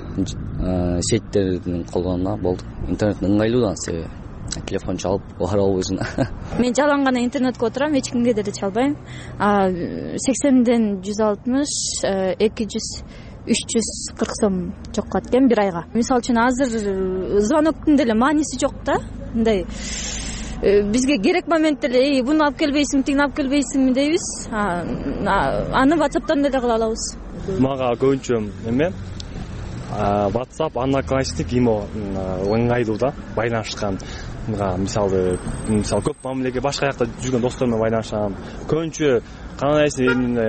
сеттерин колдоном да, болду. Интернет ыңгайлуу да, себеби телефон чалып бара албайсың. Мен жалаң гана интернетке отурам, эч кимге деле чалбайм. сексенден жүз алтымыш, эки жүз, үч жүз кырк сом чоккат экен бир айга. Мисалы үчүн азыр звоноктун деле мааниси жок да. Мындай бизге керек моментте эле буну алып келбейсиң, тигини алып келбейсиңби дейбиз. Аны WhatsApp'тан деле кыла алабыз. Мага көбүнчө эме WhatsApp, Одноклассник, Imo ыңгайлуу да, байланышкан. мисалы мисалы көп мамилеге башка жакта жүргөн досторумен байланышам. Көбүнчө кандайсы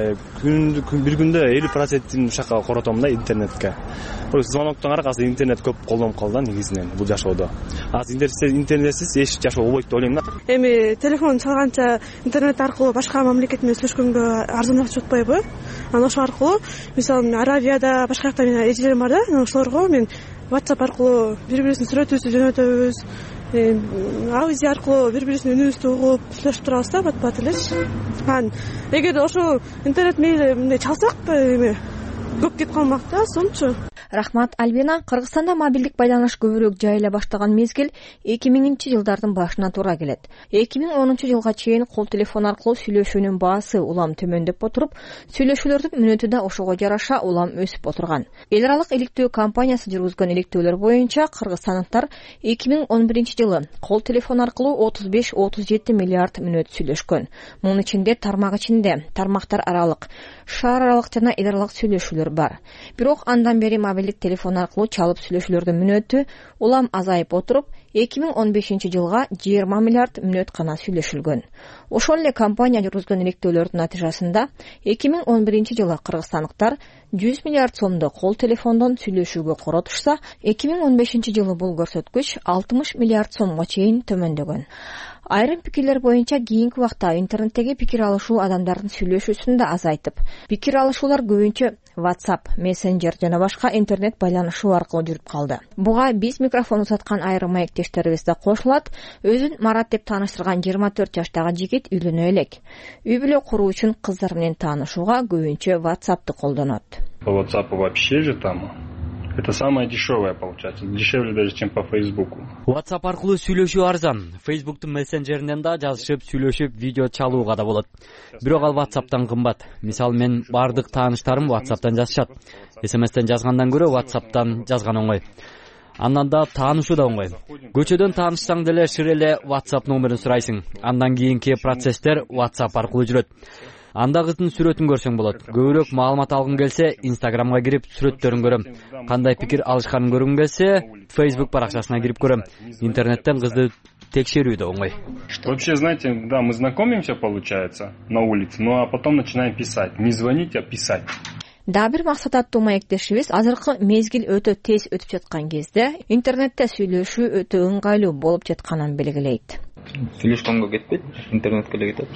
күндү бир күндө элүү процентин ушака коротом да интернетке. Звоноктон ары азыр интернет көп колдонуп калды негизинен бул жашоодо. Азыр интернетсиз эч жашоо болбойт деп ойлойм да. Эми телефон чалганча интернет аркылуу башка мамлекет менен сүйлөшкөнгө арзаныраак чыгып атпайбы? Анан ошол аркылуу мисалы мен Аравияда башка жакта менин эжелерим бар да, ошолорго мен WhatsApp аркылуу бири бирибиздин сүрөтүбүздү жөнөтөбүз. Аудио аркылуу бири бирибиздин үнүбүздү угуп сүйлөшүп турабыз да, бат бат элечи. Анан эгер ошол интернет менен чалсак эми көп кетип калмак да, сончу. Рахмат Альбина. Кыргызстанда мобилдик байланыш көбүрөөк жайыла баштаган мезгил эки миңинчи жылдардын башына туура келет. эки миң онунчу жылга чейин кол телефон аркылуу сүйлөшүүнүн баасы улам төмөндөп отуруп, сүйлөшүүлөрдүн мүнөтү да ошого жараша улам өсүп отурган. Эл аралык иликтөө компаниясы жүргүзгөн иликтөөлөр боюнча кыргызстандыктар эки миң он биринчи жылы кол телефон аркылуу отуз беш отуз жети миллиард мүнөт сүйлөшкөн. Мунун ичинде тармак ичинде, тармактар аралык, шаар аралык жана эл аралык сүйлөшүүлөр бар. Бирок андан бери мобилдик телефон аркылуу чалып сүйлөшүүлөрдүн мүнөтү улам азайып отуруп, эки миң он бешинчи жылга жыйырма миллиард мүнөт гана сүйлөшүлгөн. Ошол эле компания жүргүзгөн иликтөөлөрдүн натыйжасында эки миң он биринчи жылы кыргызстандыктар жүз миллиард сомду кол телефондон сүйлөшүүгө коротушса, эки миң он бешинчи жылы бул көрсөткүч алтымыш миллиард сомго чейин төмөндөгөн. Айрым пикирлер боюнча кийинки убакта интернеттеги пикир алышуу адамдардын сүйлөшүүсүн да азайтып, пикир алышуулар көбүнчө WhatsApp, Messenger жана башка интернет байланышуу аркылуу жүрүп калды. Буга биз микрофон узаткан айрым маектештерибиз да кошулат. Өзүн Марат деп тааныштырган жыйырма төрт жаштагы жигит үйлөнө элек. Үй бүлө куруу үчүн кыздар менен таанышууга көбүнчө WhatsApp'ты колдонот. По WhatsApp вообще же там это самое дешевое получается, дешевле даже, чем по Фейсбуку. WhatsApp аркылуу сүйлөшүү арзан. Фейсбуктун мессенджеринен да жазышып, сүйлөшүп, видео чалууга да болот. Бирок ал WhatsApp'тан кымбат. Мисалы мен бардык тааныштарым WhatsApp'тан жазышат. эс эм эстен жазгандан көрө WhatsApp'тан жазган оңой. Андан да таанышуу да оңой. Көчөдөн таанышсаң деле шыр эле WhatsApp номерин сурайсың. Андан кийинки процесстер WhatsApp аркылуу жүрөт. Анда кыздын сүрөтүн көрсөң болот. Көбүрөөк маалымат алгың келсе, Instagramга кирип сүрөттөрүн көрөм. Кандай пикир алышканын көргүм келсе, Facebook баракчасына кирип көрөм. Интернеттен кызды текшерүү да оңой. Вообще, знаете, да, мы знакомимся, получается, на улице, ну а потом начинаем писать. Не звонить, а писать. Дагы бир максат аттуу маектешибиз азыркы мезгил өтө тез өтүп жаткан кезде интернетте сүйлөшүү өтө ыңгайлуу болуп жатканын белгилейт. Сүйлөшкөнгө кетпейт, интернетке эле кетет.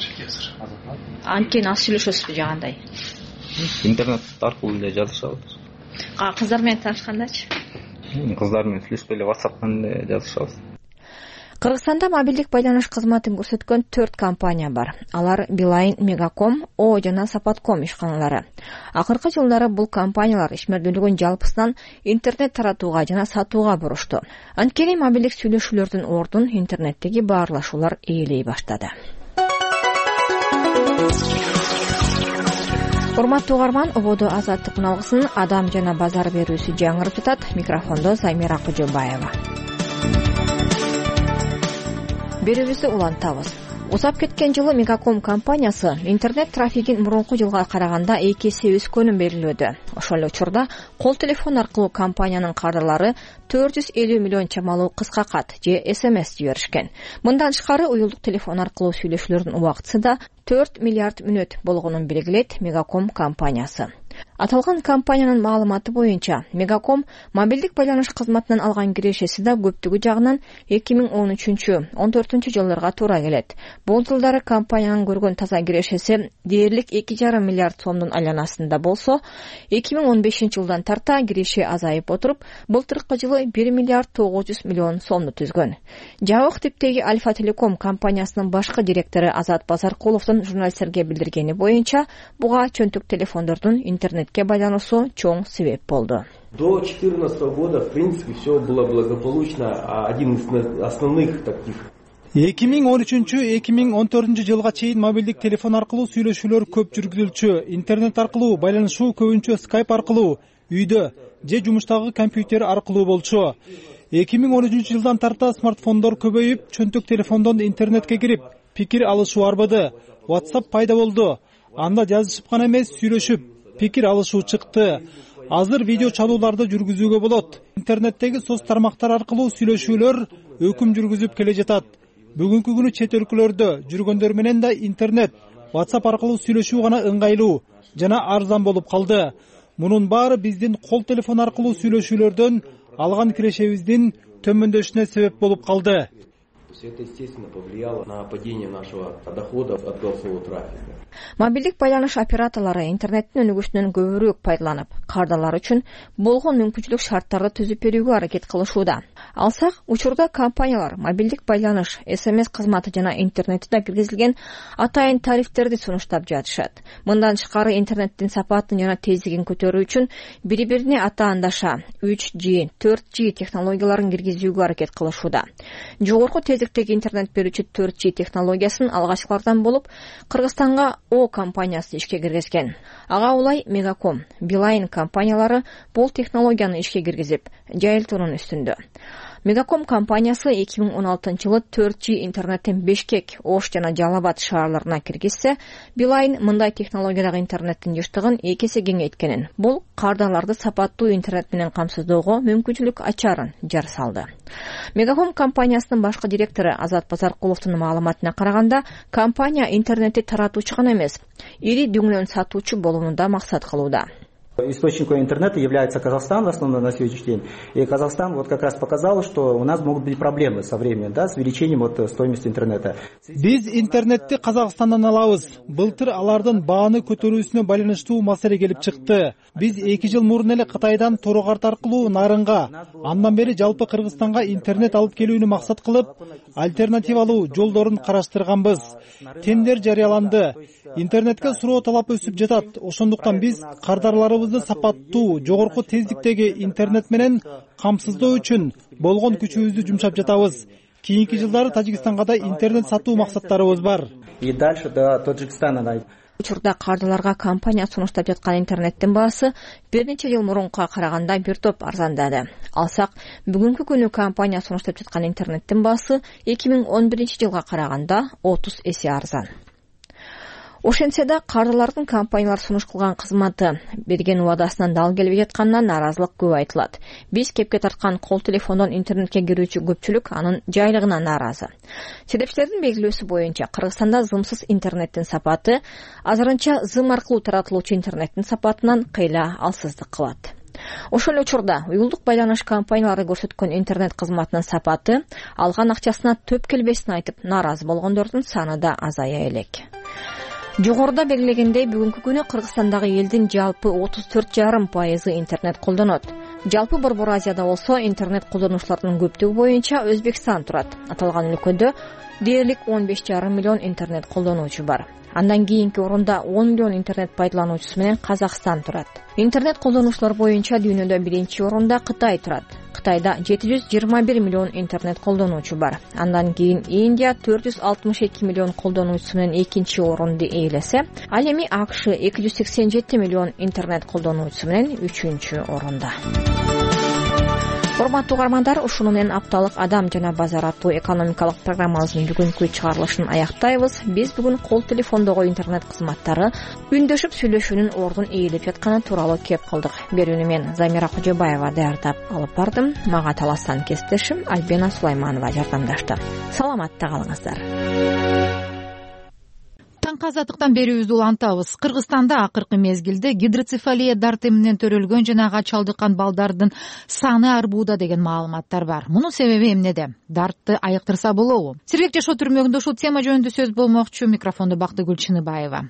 Анткени аз сүйлөшөсүзбү жагандай? Интернет аркылуу эле жазышабыз. Кыздар менен таанышкандачы? Кыздар менен сүйлөшпөй эле WhatsApp'тан эле жазышабыз. Кыргызстанда мобилдик байланыш кызматын көрсөткөн төрт компания бар. Алар Билайн, Мегаком, О жана Сапатком ишканалары. Акыркы жылдары бул компаниялар ишмердүүлүгүн жалпысынан интернет таратууга жана сатууга бурушту. Анткени мобилдик сүйлөшүүлөрдүн ордун интернеттеги баарлашуулар ээлей баштады. Урматтуу угарман, ободо азаттыктын алгысын адам жана базар берүүсү жаңырып жатат. Микрофондо Замира Кожобаева. Берүүбүздү улантабыз. Узап кеткен жылы Мегаком компаниясы интернет трафигин мурунку жылга караганда эки эсе өскөнүн белгилөөдө. Ошол эле учурда кол телефон аркылуу компаниянын кардарлары төрт жүз элүү миллион чамалуу кыска кат же эс эм эс жиберишкен. Мындан тышкары уюлдук телефон аркылуу сүйлөшүүлөрдүн убактысы да төрт миллиард мүнөт болгонун белгилейт Мегаком компаниясы. Аталган компаниянын маалыматы боюнча Мегаком мобилдик байланыш кызматынан алган кирешеси да көптүгү жагынан эки миң он үчүнчү он төртүнчү жылдарга туура келет. Бул жылдары компаниянын көргөн таза кирешеси дээрлик эки жарым миллиард сомдун айланасында болсо, эки миң он бешинчи жылдан тарта киреше азайып отуруп, былтыркы жылы бир миллиард тогуз жүз миллион сомду түзгөн. Жабык типтеги Альфа Телеком компаниясынын башкы директору Азат Базаркуловдун журналисттерге билдиргени боюнча, буга чөнтүк телефондордун интернетке байлануусу чоң себеп болду. До две тысячи четырнадцатого года, в принципе, все было благополучно, а один из основных таких эки миң он үчүнчү — эки миң он төртүнчү жылга чейин мобилдик телефон аркылуу сүйлөшүүлөр көп жүргүзүлчү. Интернет аркылуу байланышуу көбүнчө Skype аркылуу, үйдө же жумуштагы компьютер аркылуу болчу. эки миң он үчүнчү жылдан тарта смартфондор көбөйүп, чөнтөк телефондон интернетке кирип, пикир алышуу арбады. WhatsApp пайда болду. Анда жазышып гана эмес, сүйлөшүп, пикир алышуу чыкты. азыр видео чалууларды жүргүзүүгө болот. Интернеттеги соц тармактар аркылуу сүйлөшүүлөр өкүм жүргүзүп келе жатат. Бүгүнкү күнү чет өлкөлөрдө жүргөндөр менен да интернет, WhatsApp аркылуу сүйлөшүү гана ыңгайлуу жана арзан болуп калды. Мунун баары биздин кол телефон аркылуу сүйлөшүүлөрдөн алган кирешебиздин төмөндөшүнө себеп болуп калды. Это, естественно, повлияло на падение нашего дохода от голосового трафика. Мобилдик байланыш операторлору интернеттин өнүгүшүнөн көбүрөөк пайдаланып, кардарлар үчүн болгон мүмкүнчүлүк шарттарды түзүп берүүгө аракет кылышууда. Алсак, учурда компаниялар мобилдик байланыш, эс эм эс кызматы жана интернетте киргизилген атайын тарифтерди сунуштап жатышат. Мындан тышкары интернеттин сапатын жана тездигин көтөрүү үчүн бири-бирине атаандаша үч джи, төрт джи технологияларын киргизүүгө аракет кылышууда. Жогорку тездиктеги интернет берүүчү төрт джи технологиясын алгачкылардан болуп, Кыргызстанга О компаниясы ишке киргизген. Ага улай Мегаком, Билайн компаниялары бул технологияны ишке киргизип, жайылтуунун үстүндө. Мегаком компаниясы эки миң он алтынчы жылы төрт джи интернеттин Бишкек, Ош жана Жалал Абад шаарларына киргизсе, Билайн мындай технологиядагы интернеттин жыштыгын эки эсе кеңейткенин, бул кардарларды сапаттуу интернет менен камсыздоого мүмкүнчүлүк ачарын жар салды. Мегаком компаниясынын башкы директору Азат Базаркуловдун маалыматына караганда, компания интернетти таратуучу гана эмес, ири дүңнөн сатуучу болууну да максат кылууда. Источником интернета является Казахстан в основном на сегодняшний день. И Казахстан вот как раз показал, что у нас могут быть проблемы со временем, да, с увеличением вот стоимости интернета. Биз интернетти Казакстандан алабыз. Былтыр алардын бааны көтөрүүсүнө байланыштуу маселе келип чыкты. Биз эки жыл мурун эле Кытайдан торокарт аркылуу нарынга, андан бери жалпы Кыргызстанга интернет алып келүүнү максат кылып, альтернативалуу жолдорун караштырганбыз. Тендер жарыяланды. Интернетке суроо талап өсүп жатат. Ошондуктан биз кардарларыбызды сапаттуу, жогорку тездиктеги интернет менен камсыздоо үчүн болгон күчүбүздү жумшап жатабыз. Кийинки жылдары Тажикстанга да интернет сатуу максаттарыбыз бар. И дальше до Таджикстана. Учурда кардарларга компания сунуштап жаткан интернеттин баасы бир нече жыл мурункуга караганда бир топ арзандады. Алсак, бүгүнкү күнү компания сунуштап жаткан интернеттин баасы эки миң он биринчи жылга караганда отуз эсе арзан. Ошентсе да кардарлардын компаниялар сунуш кылган кызматы берген убадасынан дал келбей жатканынан наразылык көп айтылат. Биз кепке тарткан кол телефондон интернетке кирүүчү көпчүлүк анын жайлыгына нааразы. Себепчилердин белгилөөсү боюнча Кыргызстанда зымсыз интернеттин сапаты азырынча зым аркылуу таратылуучу интернеттин сапатынан кыйла алсыздык кылат. Ошол эле учурда уюлдук байланыш компаниялары көрсөткөн интернет кызматынын сапаты алган акчасына төп келбесин айтып нааразы болгондордун саны да азая элек. Жогоруда белгилегендей, бүгүнкү күнү Кыргызстандагы элдин жалпы отуз төрт жарым пайызы интернет колдонот. Жалпы Борбор Азияда болсо интернет колдонуучулардын көптүгү боюнча Өзбекстан турат. Аталган өлкөдө дээрлик он беш жарым миллион интернет колдонуучу бар. Андан кийинки орунда он миллион интернет пайдалануучусу менен Казакстан турат. Интернет колдонуучулар боюнча дүйнөдө биринчи орунда Кытай турат. Кытайда жети жүз жыйырма бир миллион интернет колдонуучу бар. Андан кийин Индия төрт жүз алтымыш эки миллион колдонуучусу менен экинчи орунду ээлесе, ал эми АКШ эки жүз сексен жети миллион интернет колдонуучусу менен үчүнчү орунда. Урматтуу угармандар, ушуну менен апталык Адам жана базар аттуу экономикалык программабыздын бүгүнкү чыгарылышын аяктайбыз. Биз бүгүн кол телефондогу интернет кызматтары үндөшүп сүйлөшүүнүн ордун ээлеп жатканы тууралуу кеп кылдык. Берүүнү мен Замира Кожобаева даярдап алып бардым. Мага таластан кесиптешим Альбина Сулайманова жардамдашты. Саламатта калыңыздар. Таңкы азаттыктан берүүбүздү улантабыз. Кыргызстанда акыркы мезгилде гидроцефалия дарты менен төрөлгөн жана ага чалдыккан балдардын саны арбууда деген маалыматтар бар. Мунун себеби эмнеде? Дартты айыктырса болобу? Сергек жашоо түрмөгүндө ушул тема жөнүндө сөз болмокчу. Микрофондо Бактыгүл Чыныбаева.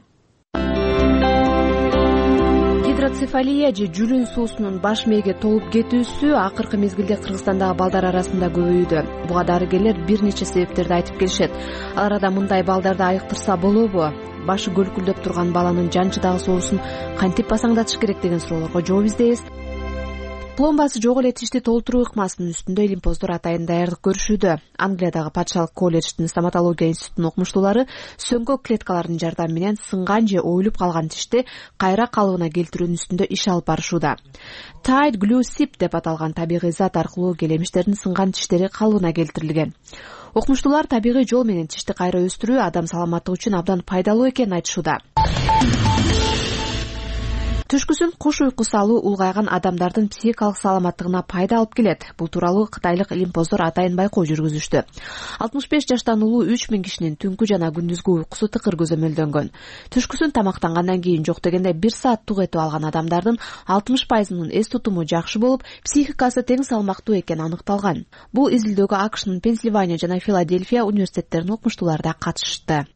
Гидроцефалия же жүрүн суусунун баш мээге толуп кетүүсү акыркы мезгилде Кыргызстандагы балдар арасында көбөйдү. Буга дарыгерлер бир нече себептерди айтып келишет. Ал арада мындай балдарды айыктырса болобу? Башы көлкүлдөп турган баланын жанчыдагы соорусун кантип басаңдатыш керек деген суроолорго жооп издейбиз. Пломбасы жок эле тишти толтуруу ыкмасынын үстүндө илимпоздор атайын даярдык көрүшүүдө. Англиядагы Патшалык колледждин стоматология институтунун окумуштуулары сөңгөк клеткаларынын жардамы менен сынган же оюлуп калган тишти кайра калыбына келтирүүнүн үстүндө иш алып барышууда. Tide Glue Sip деп аталган табигый зат аркылуу келемиштердин сынган тиштери калыбына келтирилген. Окумуштуулар табигый жол менен тишти кайра өстүрүү адам саламаттыгы үчүн абдан пайдалуу экенин айтышууда. түшкүсүн куш уйкусу алуу улгайган адамдардын психикалык саламаттыгына пайда алып келет. Бул тууралуу кытайлык илимпоздор атайын байкоо жүргүзүштү. алтымыш беш жаштан улуу үч миң кишинин түнкү жана күндүзгү уйкусу тыкыр көзөмөлдөнгөн. Түшкүсүн тамактангандан кийин жок дегенде бир саат тук этип алган адамдардын алтымыш пайызынын эс тутуму жакшы болуп, психикасы тең салмактуу экени аныкталган. Бул изилдөөгө АКШнын Пенсильвания жана Филадельфия университеттеринин окумуштуулары да катышышты.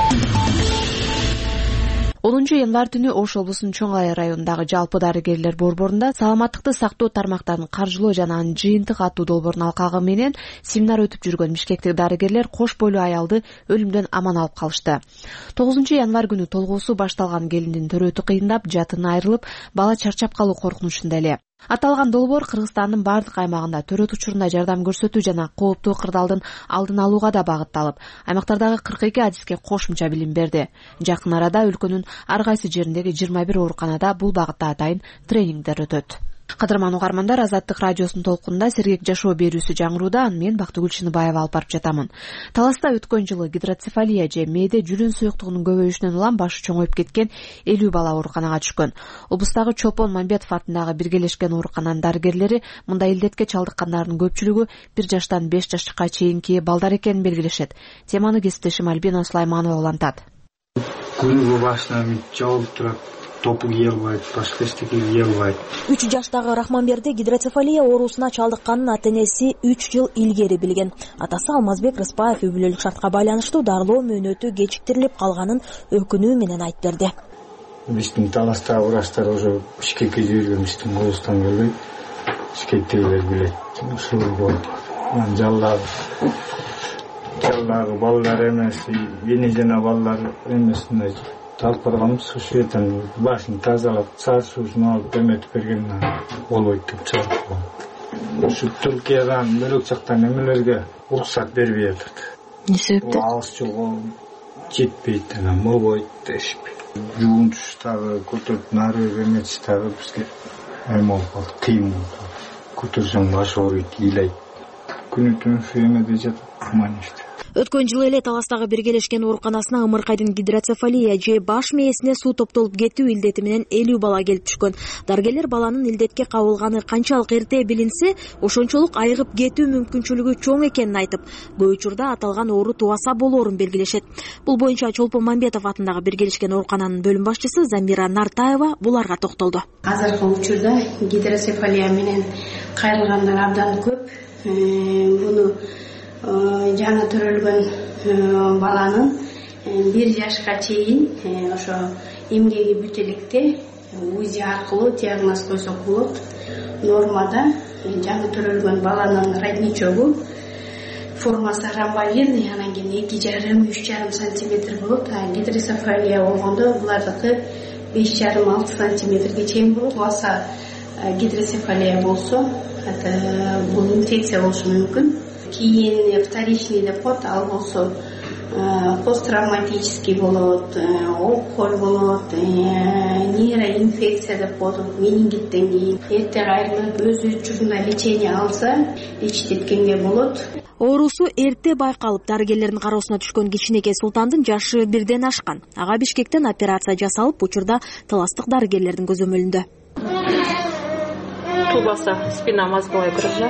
онунчу январь түнү Ош облусунун Чоң Алай районундагы жалпы дарыгерлер борборунда саламаттыкты сактоо тармактарын каржылоо жана анын жыйынтык аттуу долбоорунун алкагы менен семинар өтүп жүргөн бишкектик дарыгерлер кош бойлуу аялды өлүмдөн аман алып калышты. тогузунчу январь күнү толгоосу башталган келиндин төрөтү кыйындап, жатыны айрылып, бала чарчап калуу коркунучунда эле. Аталган долбоор Кыргызстандын бардык аймагында төрөт учурунда жардам көрсөтүү жана кооптуу кырдаалдын алдын алууга да багытталып, аймактардагы кырк эки адиске кошумча билим берди. Жакын арада өлкөнүн ар кайсы жериндеги жыйырма бир ооруканада бул багытта атайын тренингдер өтөт. Кадырман угармандар, Азаттык радиосунун толкунунда сергек жашоо берүүсү жаңырууда. Мен Бактыгүл Чыныбаева алып барып жатамын. Таласта өткөн жылы гидроцефалия же мээде жүрүн суюктугунун көбөйүшүнөн улам башы чоңоюп кеткен элүү бала ооруканага түшкөн. Облустагы Чолпон Мамбетов атындагы биргелешкен оорукананын дарыгерлери мындай илдетке чалдыккандардын көпчүлүгү бир жаштан беш жашка чейинки балдар экенин белгилешет. Теманы кесиптешим Альбина Сулайманова улантат. Күнүгө башынан жаалып турат. Топу кие албайт, башка эчтеке кие албайт. үч жаштагы Рахманберди гидроцефалия оорусуна чалдыкканын ата-энеси үч жыл илгери билген. Атасы Алмазбек Рыспаев үй бүлөлүк шартка байланыштуу дарылоо мөөнөтү кечиктирилип калганын өкүнүү менен айтып берди. Биздин таластагы врачтар уже Бишкекке жиберген, биздин облустан келбейт. Бишкектегилер билет. Ушул болуп. Мен жаллап жаллагы балдар эмес, эне жана балдар эмес мындай талып барганбыз. Ушу жерден башын тазалап, саар суусун алып эметип бергенден болбойт деп чыгып. Ушу Түркиядан бөлөк жактан эмелерге уруксат бербей атат. Эмне себептен? Алыс жолго жетпейт, анан болбойт дешип. Жуун туштагы көтөрүп нары эметиштагы бизге эме болуп, кыйын болуп. Көтөрсөң баш ооруйт, ыйлайт. Күнү түнү ушу эмеде жатып, маништи. Өткөн жылы эле Таластагы биргелешкен ооруканасына ымыркайдын гидроцефалия же баш мээсине суу топтолуп кетүү илдети менен элүү бала келип түшкөн. Дарыгерлер баланын илдетке кабылганы канчалык эрте билинсе, ошончолук айыгып кетүү мүмкүнчүлүгү чоң экенин айтып, көп учурда аталган оору тубаса болоорун белгилешет. Бул боюнча Чолпон Мамбетов атындагы биргелешкен оорукананын бөлүм башчысы Замира Нартаева буларга токтолду. Азыркы учурда гидроцефалия менен кайрылгандар абдан көп. Буну жаңы төрөлгөн баланын бир жашка чейин ошо эмгеги бүт электе УЗИ аркылуу диагноз койсок болот. Нормада жаңы төрөлгөн баланын родничогу формасы ромбовидный, анан кийин эки жарым үч жарым сантиметр болот. А гидроцефалия болгондо булардыкы беш жарым алты сантиметрге чейин болот. Баса гидроцефалия болсо, бул инфекция болушу мүмкүн. Кийин вторичный деп коет, ал болсо посттравматический болот, опухоль болот, нейроинфекция деп коет, менингиттен кийин эрте айрылып өз учурунда лечение алса ичтеткенге болот. Оорусу эрте байкалып, дарыгерлердин кароосуна түшкөн кичинекей Султандын жашы бирден ашкан. Ага Бишкектен операция жасалып, учурда таластык дарыгерлердин көзөмөлүндө. Тубаса, спина мозговая грыжа.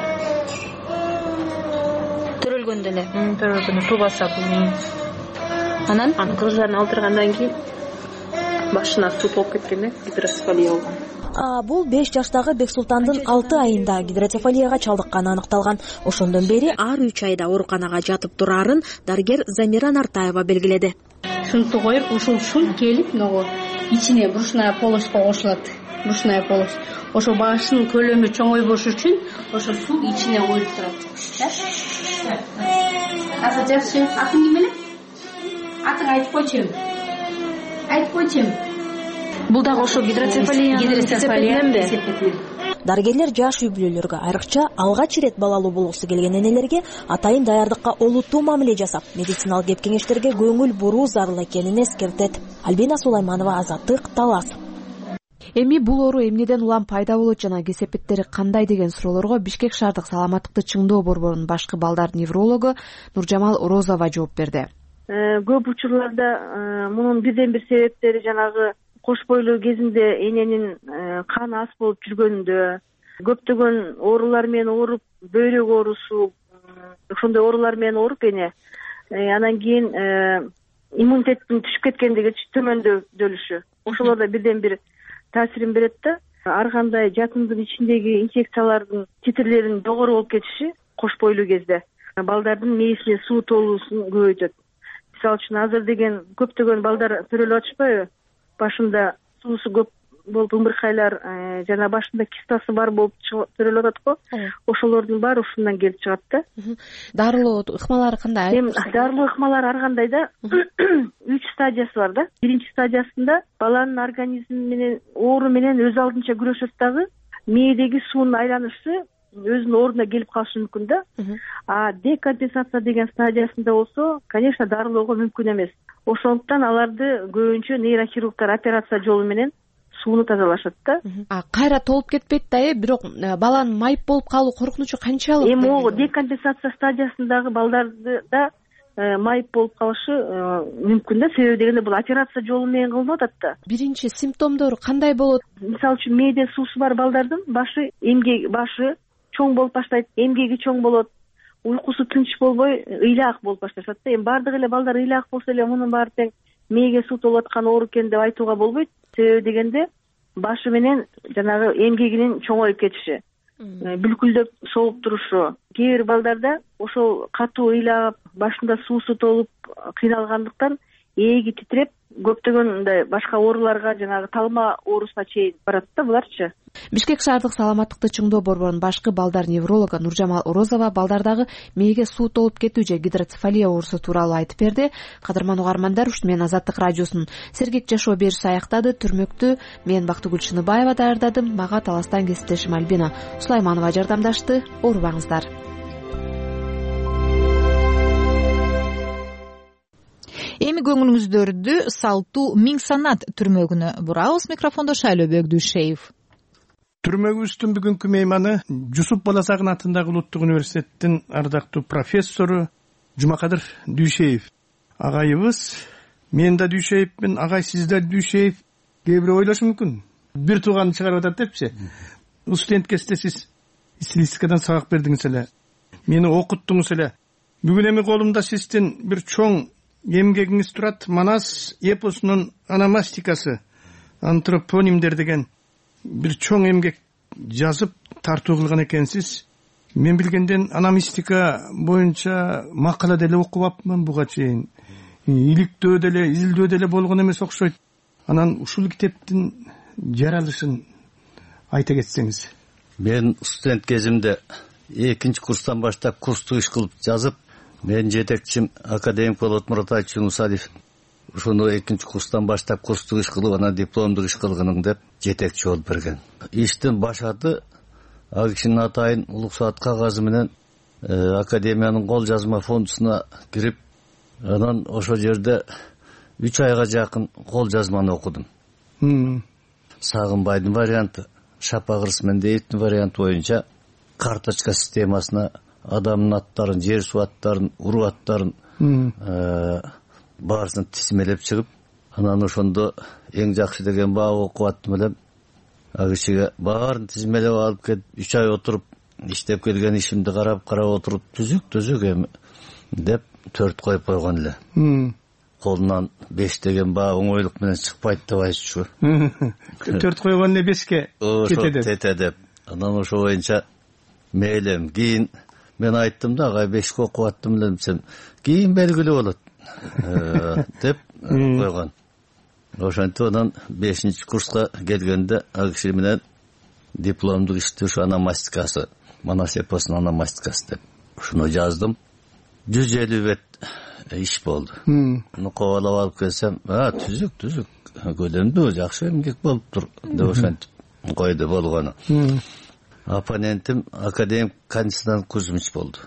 Төрөлгөндө эле. Төрөлгөндө тубаса бул. Анан аны грыжаны алдыргандан кийин башына суу толуп кеткенде гидроцефалия болгон. А бул беш жаштагы Бексултандын алты айында гидроцефалияга чалдыкканы аныкталган. Ошондон бери ар үч айда ооруканага жатып турарын дарыгер Замира Нартаева белгиледи. Шунту коюп, ушул шун келип, могу ичине брюшная полоска кошулат. Брюшная полость. Ошо башынын көлөмү чоңойбош үчүн ошо суу ичине коюлуп турат. Азыр жакшы. Атың ким эле? Атың айтып койчу. Айтып койчу. Бул дагы ошо гидроцефалия гидроцефалия. Дарыгерлер жаш үй бүлөлөргө, айрыкча алгач ирет балалуу болгусу келген энелерге атайын даярдыкка олуттуу мамиле жасап, медициналык кеп кеңештерге көңүл буруу зарыл экенин эскертет. Альбина Сулайманова, Азаттык, Талас. Эми бул оору эмнеден улам пайда болот жана кесепеттери кандай деген суроолорго Бишкек шаардык саламаттыкты чыңдоо борборунун башкы балдар неврологу Нуржамал Орозова жооп берди. Көп учурларда мунун бирден бир себептери жанагы кош бойлуу кезинде эненин каны аз болуп жүргөнүндө, көптөгөн оорулар менен ооруп, бөйрөк оорусу, ошондой оорулар менен ооруп эне анан кийин иммунитеттин түшүп кеткендиги, төмөндөлүшү, ошолор да бирден бир таасирин берет да. Ар кандай жатындын ичиндеги инфекциялардын титрлеринин жогору болуп кетиши кош бойлуу кезде балдардын мээсине суу толуусун көбөйтөт. Мисалы үчүн азыр деген көптөгөн балдар төрөлүп атышпайбы? Башында суусу көп болуп ымыркайлар, жана башында кистасы бар болуп төрөлүп атат го. Ошолордун баары ушундан келип чыгат да. Дарылоо ыкмалары кандай? Эми дарылоо ыкмалары ар кандай да үч стадиясы бар да. Биринчи стадиясында баланын организми менен оору менен өз алдынча күрөшөт дагы, мээдеги суунун айланышы өзүнүн ордуна келип калышы мүмкүн да. А декомпенсация деген стадиясында болсо, конечно, дарылоого мүмкүн эмес. Ошондуктан аларды көбүнчө нейрохирургтар операция жолу менен сууну тазалашат да. А кайра толуп кетпейт да, э, бирок баланын майып болуп калуу коркунучу канчалык? Эми о декомпенсация стадиясындагы балдарда майып болуп калышы мүмкүн да, себеби дегенде бул операция жолу менен кылынып атат да. Биринчи симптомдору кандай болот? Мисалы үчүн мээде суусу бар балдардын башы эмгек, башы чоң болуп баштайт, эмгеги чоң болот, уйкусу тынч болбой, ыйлаак болуп башташат да. Эми баардык эле балдар ыйлаак болсо эле мунун баары тең мээге суу толуп аткан оору экен деп айтууга болбойт. Себеби дегенде башы менен жанагы эмгегинин чоңоюп кетиши, бүлкүлдөп согуп турушу. Кээ бир балдарда ошол катуу ыйлап, башында суусу толуп кыйналгандыктан ээги титиреп, көптөгөн мындай башка ооруларга, жанагы талма оорусуна чейин барат да буларчы. Бишкек шаардык саламаттыкты чыңдоо борборунун башкы балдар неврологу Нуржамал Орозова балдардагы мээге суу толуп кетүү же гидроцефалия оорусу тууралуу айтып берди. Кадырман угармандар, ушуну менен Азаттык радиосунун сергек жашоо бериши аяктады. Түрмөктү мен Бактыгүл Чыныбаева даярдадым. Мага таластан кесиптешим Альбина Сулайманова жардамдашты. Оорубаңыздар. Эми көңүлүңүздөрдү Салтуу Миң Санат түрмөгүнө бурабыз. Микрофондо Шайлоо Бөгдүшеев. Түрмөгүбүздүн бүгүнкү мейманы Жусуп Баласагын атындагы Улуттук университеттин ардактуу профессору Жумакадыр Дүйшеев агайыбыз. Мен да Дүйшеевмин, агай сиздер Дүйшеев. Кээ бирөө ойлошу мүмкүн, бир тууганды чыгарып атат депчи. Студент кезде сиз стилистикадан сабак бердиңиз эле, мени окуттуңуз эле. Бүгүн эми колумда сиздин бир чоң эмгегиңиз турат. Манас эпосунун ономастикасы, антропонимдер деген бир чоң эмгек жазып тартуу кылган экенсиз. Мен билгенден ономастика боюнча макала деле окуп апмын буга чейин. Иликтөө деле, изилдөө деле болгон эмес окшойт. Анан ушул китептин жаралышын айта кетсеңиз. Мен студент кезимде экинчи курстан баштап курстук иш кылып жазып, мен жетекчим академик Болот Муратович Юнусалиев ушуну экинчи курстан баштап курстук иш кылып, анан дипломдук иш кылгының деп жетекчи болуп берген. Иштин башаты ал кишинин атайын улук саат кагазы менен академиянын кол жазма фондусуна кирип, анан ошол жерде үч айга жакын кол жазманы окудум. Сагынбайдын варианты, Шапак Рысмендеевдин варианты боюнча карточка системасына адамдын аттарын, жер суу аттарын, уру аттарын баарысын тизмелеп чыгып, анан ошондо эң жакшы деген баап окуп аттым элем. Ал кишиге баарын тизмелеп алып келип, үч ай отуруп, иштеп келген ишимди карап карап отуруп, түзүк түзүк эми деп төрт коюп койгон эле. Колунан беш деген баа оңойлук менен чыкпайт деп айтчу. төрт койгон эле бешке тете деп. Тете деп. Анан ошо боюнча мейлем. Кийин мен айттым да, агай бешке окуп аттым эле десем, кийин белгилүү болот деп койгон. Ошентип анан бешинчи курска келгенде ал киши менен дипломдук ишти ушу ономастикасы, Манас эпосунун ономастикасы деп ушуну жаздым. жүз элүү бет иш болду. Муну кобалап алып келсем, а түзүк түзүк көлөмдүү жакшы эмгек болуптур деп ошентип койду болгону. Оппонентим академик Константин Кузьмич болду.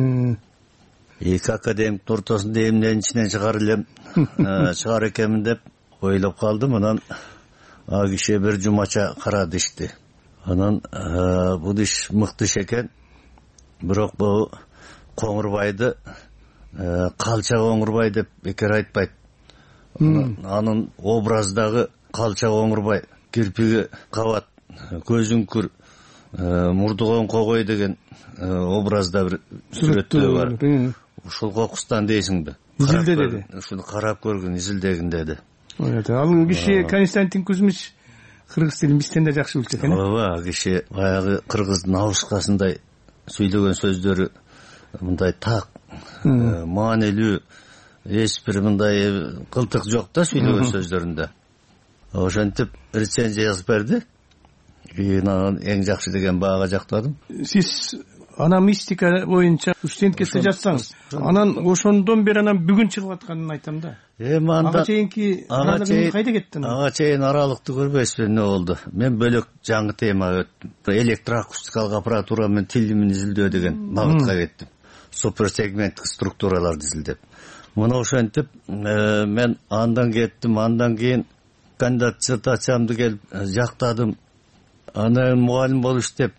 Эки академиктин ортосунда эмненин ичинен чыгар элем, чыгар экенмин деп ойлоп калдым. Анан ал киши бир жумача карады ишти. Анан бул иш мыкты иш экен, бирок бул Коңурбайды калча Коңурбай деп бекер айтпайт. Анын образдагы калча оңурбай, кирпиги кабат, көзүңкүр, мурдугон когой деген образда бир сүрөттөө бар. Ушул кокустан дейсиңби? Изилде деди. Ушуну карап көргөн, изилдегин деди. Ал киши Константин Кузьмич кыргыз тилин бизден да жакшы билет экен. Ооба, киши баягы кыргыздын абышкасындай сүйлөгөн сөздөрү мындай так, маанилүү, эч бир мындай кылтык жок да сүйлөгөн сөздөрүндө. Ошентип рецензия жазып берди. Кийин анан эң жакшы деген баага жактадым. Сиз ана мистика боюнча студенткеде жазсаңыз, анан ошондон бери анан бүгүн чыгып атканын айтам да. Эми анда ага чейинки аралыгы кайда кетти? Ага чейин аралыкты көрбөйсүз, эмне болду? Мен бөлөк жаңы тема өттүм. Электроакустикалык аппаратура менен тилимин изилдөө деген багытка кеттим. Суперсегменттик структураларды изилдеп. Муну ошентип мен андан кеттим, андан кийин кандидат диссертациямды келип жактадым. Анан мугалим болуп иштеп,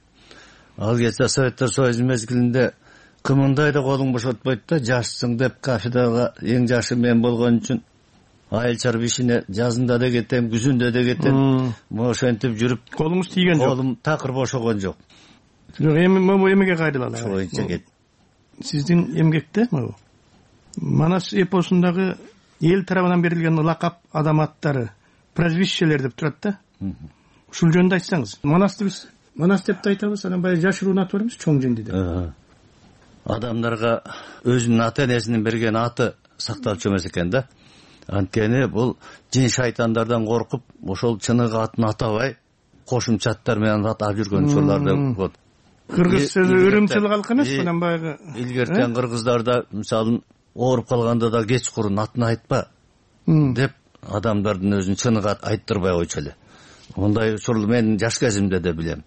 ал кезде Советтер Союзу мезгилинде кымындай да колуң бошотпойт да, жашсың деп кафедрага эң жашы мен болгон үчүн айыл бишине жазында да кетем, күзүндө да кетем. Ошентип жүрүп колуңуз тийген жок. Колум такыр бошогон жок. Эми могу эмеге кайрылалы? Ошо боюнча кет. Сиздин эмгекте могу Манас эпосундагы эл тарабынан берилген лакап адам аттары, прозвищелер деп турат да. Ушул жөнүндө айтсаңыз. Манасты биз Манас деп да айтабыз, анан баягы жашыруун аты бар эмес, чоң жинди деп. Адамдарга өзүнүн ата-энесинин берген аты сакталчу эмес экен да. Анткени бул жин шайтандардан коркуп, ошол чыныгы атын атабай, кошумча аттар менен атап жүргөн учурларда болот. Кыргыз сөзү өрөмчүл калк эмес, анан баягы илгертен кыргыздарда мисалы ооруп калганда да кечкурун атын айтпа деп адамдардын өзүн чыныгы айттырбай койчу эле. Ондай учурлу мен жаш кезимде да билем.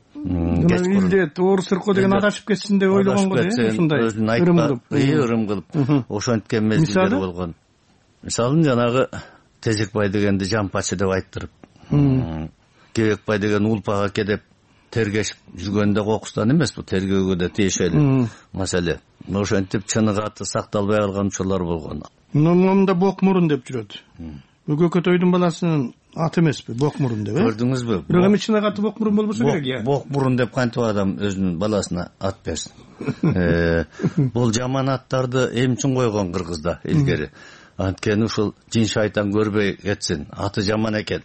Илдет, оор сыркоо деген адашып кетсин деп ойлогон го да, ушундай ырым кылып. Ырым кылып. Ошенткен мезгилдер болгон. Мисалы жанагы Тезекбай дегенди жампачы деп айттырып, Кебекбай деген улпага келип тергешип жүргөндө кокустан эмес, бу тергөөгө да тиешелүү маселе. Ошентип чыныгы аты сакталбай калган учурлар болгон. Момунда Бокмурун деп жүрөт. Көкөтөйдүн баласынын аты эмеспи, Бокмурун деп, э? Көрдүңүзбү? Бирок эми чыныгы аты Бокмурун болбосо керек, я. Бокмурун деп кантип адам өзүнүн баласына ат берсин? Бул жаман аттарды эмчин койгон кыргызда илгери. Анткени ушул жин шайтан көрбөй кетсин, аты жаман экен.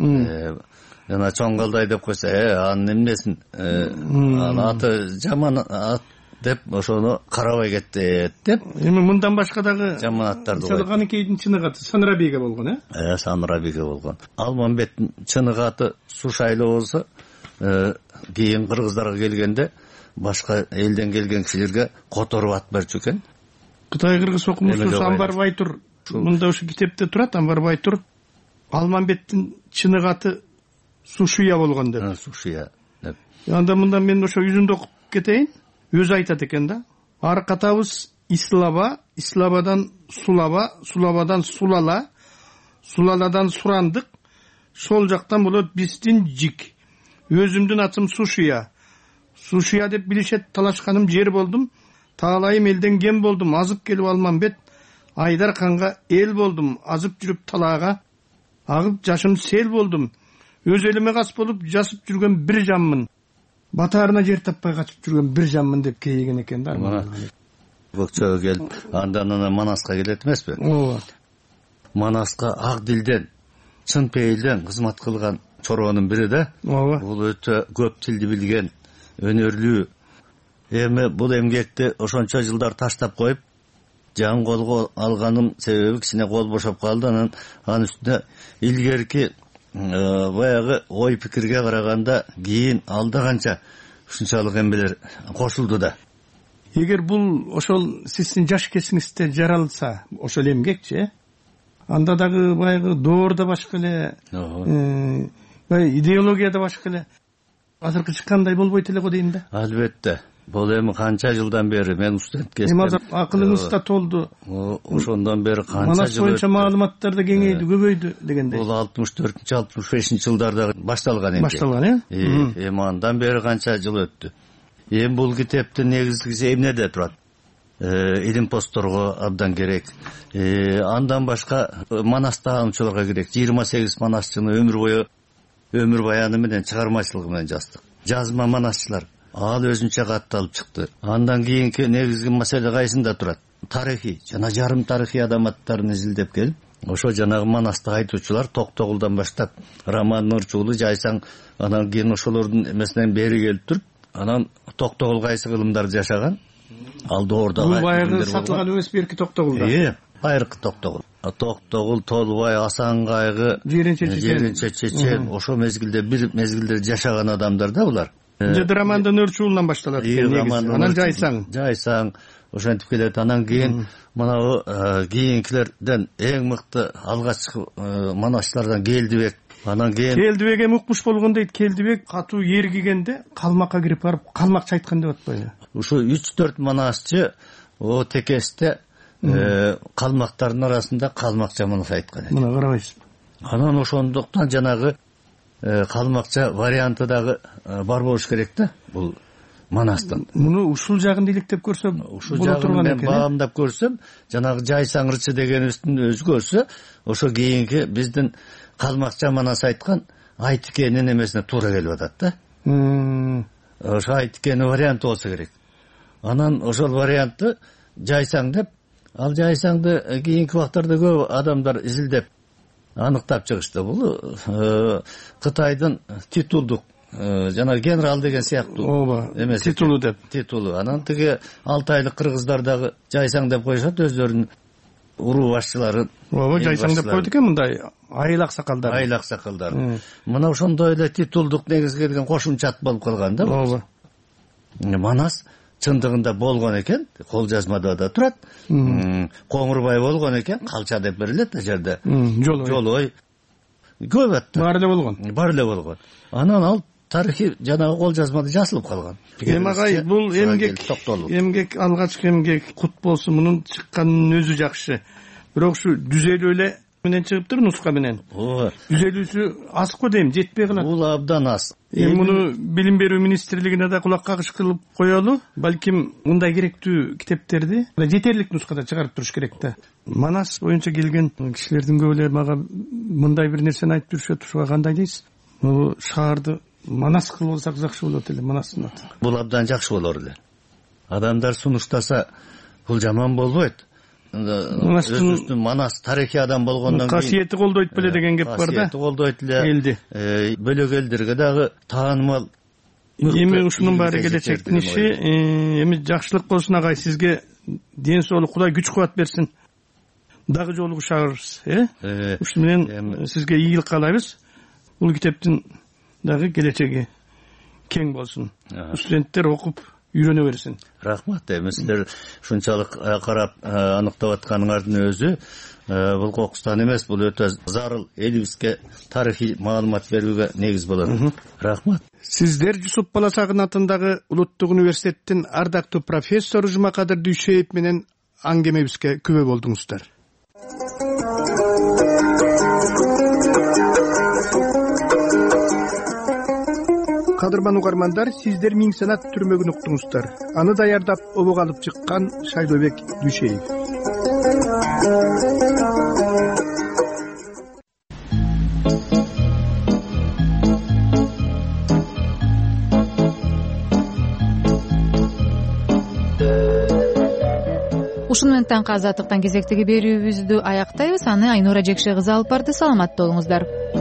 Жана чоңголдай деп койсо, э, анын эмнесин, анын аты жаман ат деп ошону карабай кетти деп. Эми мындан башка дагы жаман аттарды койду. Каныкейдин чыныгы аты Санырабиге болгон, э? Э, Санырабиге болгон. Алмамбеттин чыныгы аты Сушайлы болсо, кийин кыргыздарга келгенде башка элден келген кишилерге которуп ат берчү экен. Кытай кыргыз окумуштуусу Амбар Байтур мында ошо китепте турат, Амбар Байтур Алмамбеттин чыныгы аты Сушуя болгон деп. Сушуя деп. Анда мында мен ошо жүзүндө окуп кетейин. Өзү айтат экен да. Аркатабыз Ислаба, Ислабадан Сулаба, Сулабадан Сулала, Сулаладан Сурандык, сол жактан болот биздин жик. Өзүмдүн атым Сушуя. Сушуя деп билишет, талашканым жер болдум. Таалайым элден кем болдум, азып келип Алмамбет. Айдар канга эл болдум, азып жүрүп талаага. Агып жашым сел болдум. Өз элиме кас болуп жасып жүргөн бир жаммын. Батаарына жер таппай качып жүргөн бир жаммын деп кейиген экен да. Көкчөгө келип, андан ана Манаска келет эмеспи? Ооба. Манаска ак дилден, чын пейилден кызмат кылган чоронун бири да. Ооба. Бул өтө көп тилди билген, өнөрлүү. Эми бул эмгекти ошончо жылдар таштап коюп, жан колго алганым себеби кичине кол бошоп калды. Анан анын үстүнө илгерки баягы ой пикирге караганда кийин алда канча ушунчалык эмелер кошулду да. Эгер бул ошол сиздин жаш кезиңизде жаралса, ошол эмгекчи, анда дагы баягы доор да башка эле, баягы идеология да башка эле. Азыркы чыккандай болбойт эле го дейм да. Албетте. Бул эми канча жылдан бери мен студент кезимде. Эми азыр акылыңыз да толду. Ошондон бери канча жыл. Манас боюнча маалыматтар да кеңейди, көбөйдү дегендей. Бул алтымыш төртүнчү алтымыш бешинчи жылдарда башталган экен. Башталган, э? Эми андан бери канча жыл өттү. Эми бул китептин негизгиси эмнеде турат? илим постторго абдан керек. Андан башка манас таанымчылыкка керек. жыйырма сегиз манасчыны өмүр бою өмүр баяны менен чыгармачылыгы менен жаздык. Жазма манасчылар ал өзүнчө катталып чыкты. Андан кийинки негизги маселе кайсында турат? Тарыхый жана жарым тарыхый адаматтарын изилдеп келип, ошо жанагы манасты айтуучулар Токтогулдан баштап Роман Нурчуулу, Жайсаң, анан кийин ошолордун эмесинен бери келип туруп, анан Токтогул кайсы кылымдарды жашаган? Ал доордо бул баягы сатылган эмес берки Токтогулда. Э, байыркы Токтогул. Токтогул, Толбай, Асан кайгы, Жиринче Чечен, ошо мезгилде бир мезгилде жашаган адамдар да булар. Жеди Романдын Нурчуулунан башталат экен негизи. Анан Жайсаң. Жайсаң ошентип келет. Анан кийин мына кийинкилерден эң мыкты алгачкы манасчылардан Келдибек. Анан кийин Келдибек эми укмуш болгон дейт. Келдибек катуу ээргигенде калмакка кирип барып калмакча айткан деп атпайбы? Ушу үч төрт манасчы о текесте калмактардын арасында калмакча манас айткан экен. Мына карабайсыз. Анан ошондуктан жанагы калмакча варианты дагы бар болуш керек да бул манастын. Муну ушул жагын иликтеп көрсөм, ушул жагын мен баамдап көрсөм, жанагы Жайсаңырчы дегенибиздин өзгөсү ошо кийинки биздин калмакча манас айткан Айтикенин эмесине туура келип атат да. Ошо Айтикенин варианты болсо керек. Анан ошол вариантты Жайсаң деп, ал Жайсаңды кийинки убактарда көп адамдар изилдеп аныктап чыгышты. Бул Кытайдын титулдук жана генерал деген сыяктуу эмес титулу деп. Титулу. Анан тиги алты айлык кыргыздар дагы Жайсаң деп коюшат өздөрүнүн уруу башчыларын. Ооба, Жайсаң деп койду экен мындай айыл аксакалдар. Айыл аксакалдар. Мына ошондой эле титулдук негизге келген кошумча ат болуп калган да. Ооба. Манас чындыгында болгон экен, кол жазмада да турат. Коңурбай болгон экен, Калча деп берилет да жерде. Жолой. Көп аттар. Бар эле болгон. Бар эле болгон. Анан ал тарыхый жанагы кол жазмада жазылып калган. Эми агай, бул эмгек, эмгек алгачкы эмгек кут болсун, мунун чыкканынын өзү жакшы. Бирок ушу дүзөлүү эле менен чыгыптыр, нуска менен. Ооба. Дүзөлүүсү аз го дейм, жетпей калат. Бул абдан аз. Эми муну билим берүү министрлигине да кулак кагыш кылып коелу. Балким мындай керектүү китептерди жетерлик нускада чыгарып туруш керек да. Манас боюнча келген кишилердин көбү эле мага мындай бир нерсени айтып жүрүшөт. Ушуга кандай дейсиз? Бул шаарды Манас кылсак жакшы болот эле, Манастын аты. Бул абдан жакшы болор эле. Адамдар сунуштаса бул жаман болбойт. Өзүбүздүн Манас тарыхый адам болгондон кийин касиети колдойт беле деген кеп бар да. Касиети колдойт эле. Элди. Бөлөк элдерге дагы таанымал. Эми ушунун баары келечектин иши. Эми жакшылык болсун агай, сизге ден соолук, Кудай күч кубат берсин. Дагы жолугушабыз, э? Ушу менен сизге ийгилик каалайбыз. Бул китептин дагы келечеги кең болсун. Студенттер окуп үйрөнө берсин. Рахмат. Эми силер ушунчалык карап аныктап атканыңардын өзү бул кокустан эмес, бул өтө зарыл элибизге тарыхый маалымат берүүгө негиз болот. Рахмат. Сиздер Жусуп Баласагын атындагы Улуттук университеттин ардактуу профессору Жумакадыр Дүйшеев менен аңгемебизге күбө болдуңуздар. Кадырман угармандар, сиздер Миң санат түрмөгүн уктуңуздар. Аны даярдап обого алып чыккан Шайлообек Дүйшеев. Ушуну менен таңкы азаттыктан кезектеги берүүбүздү аяктайбыз. Аны Айнура Жекше кызы алып барды. Саламатта болуңуздар.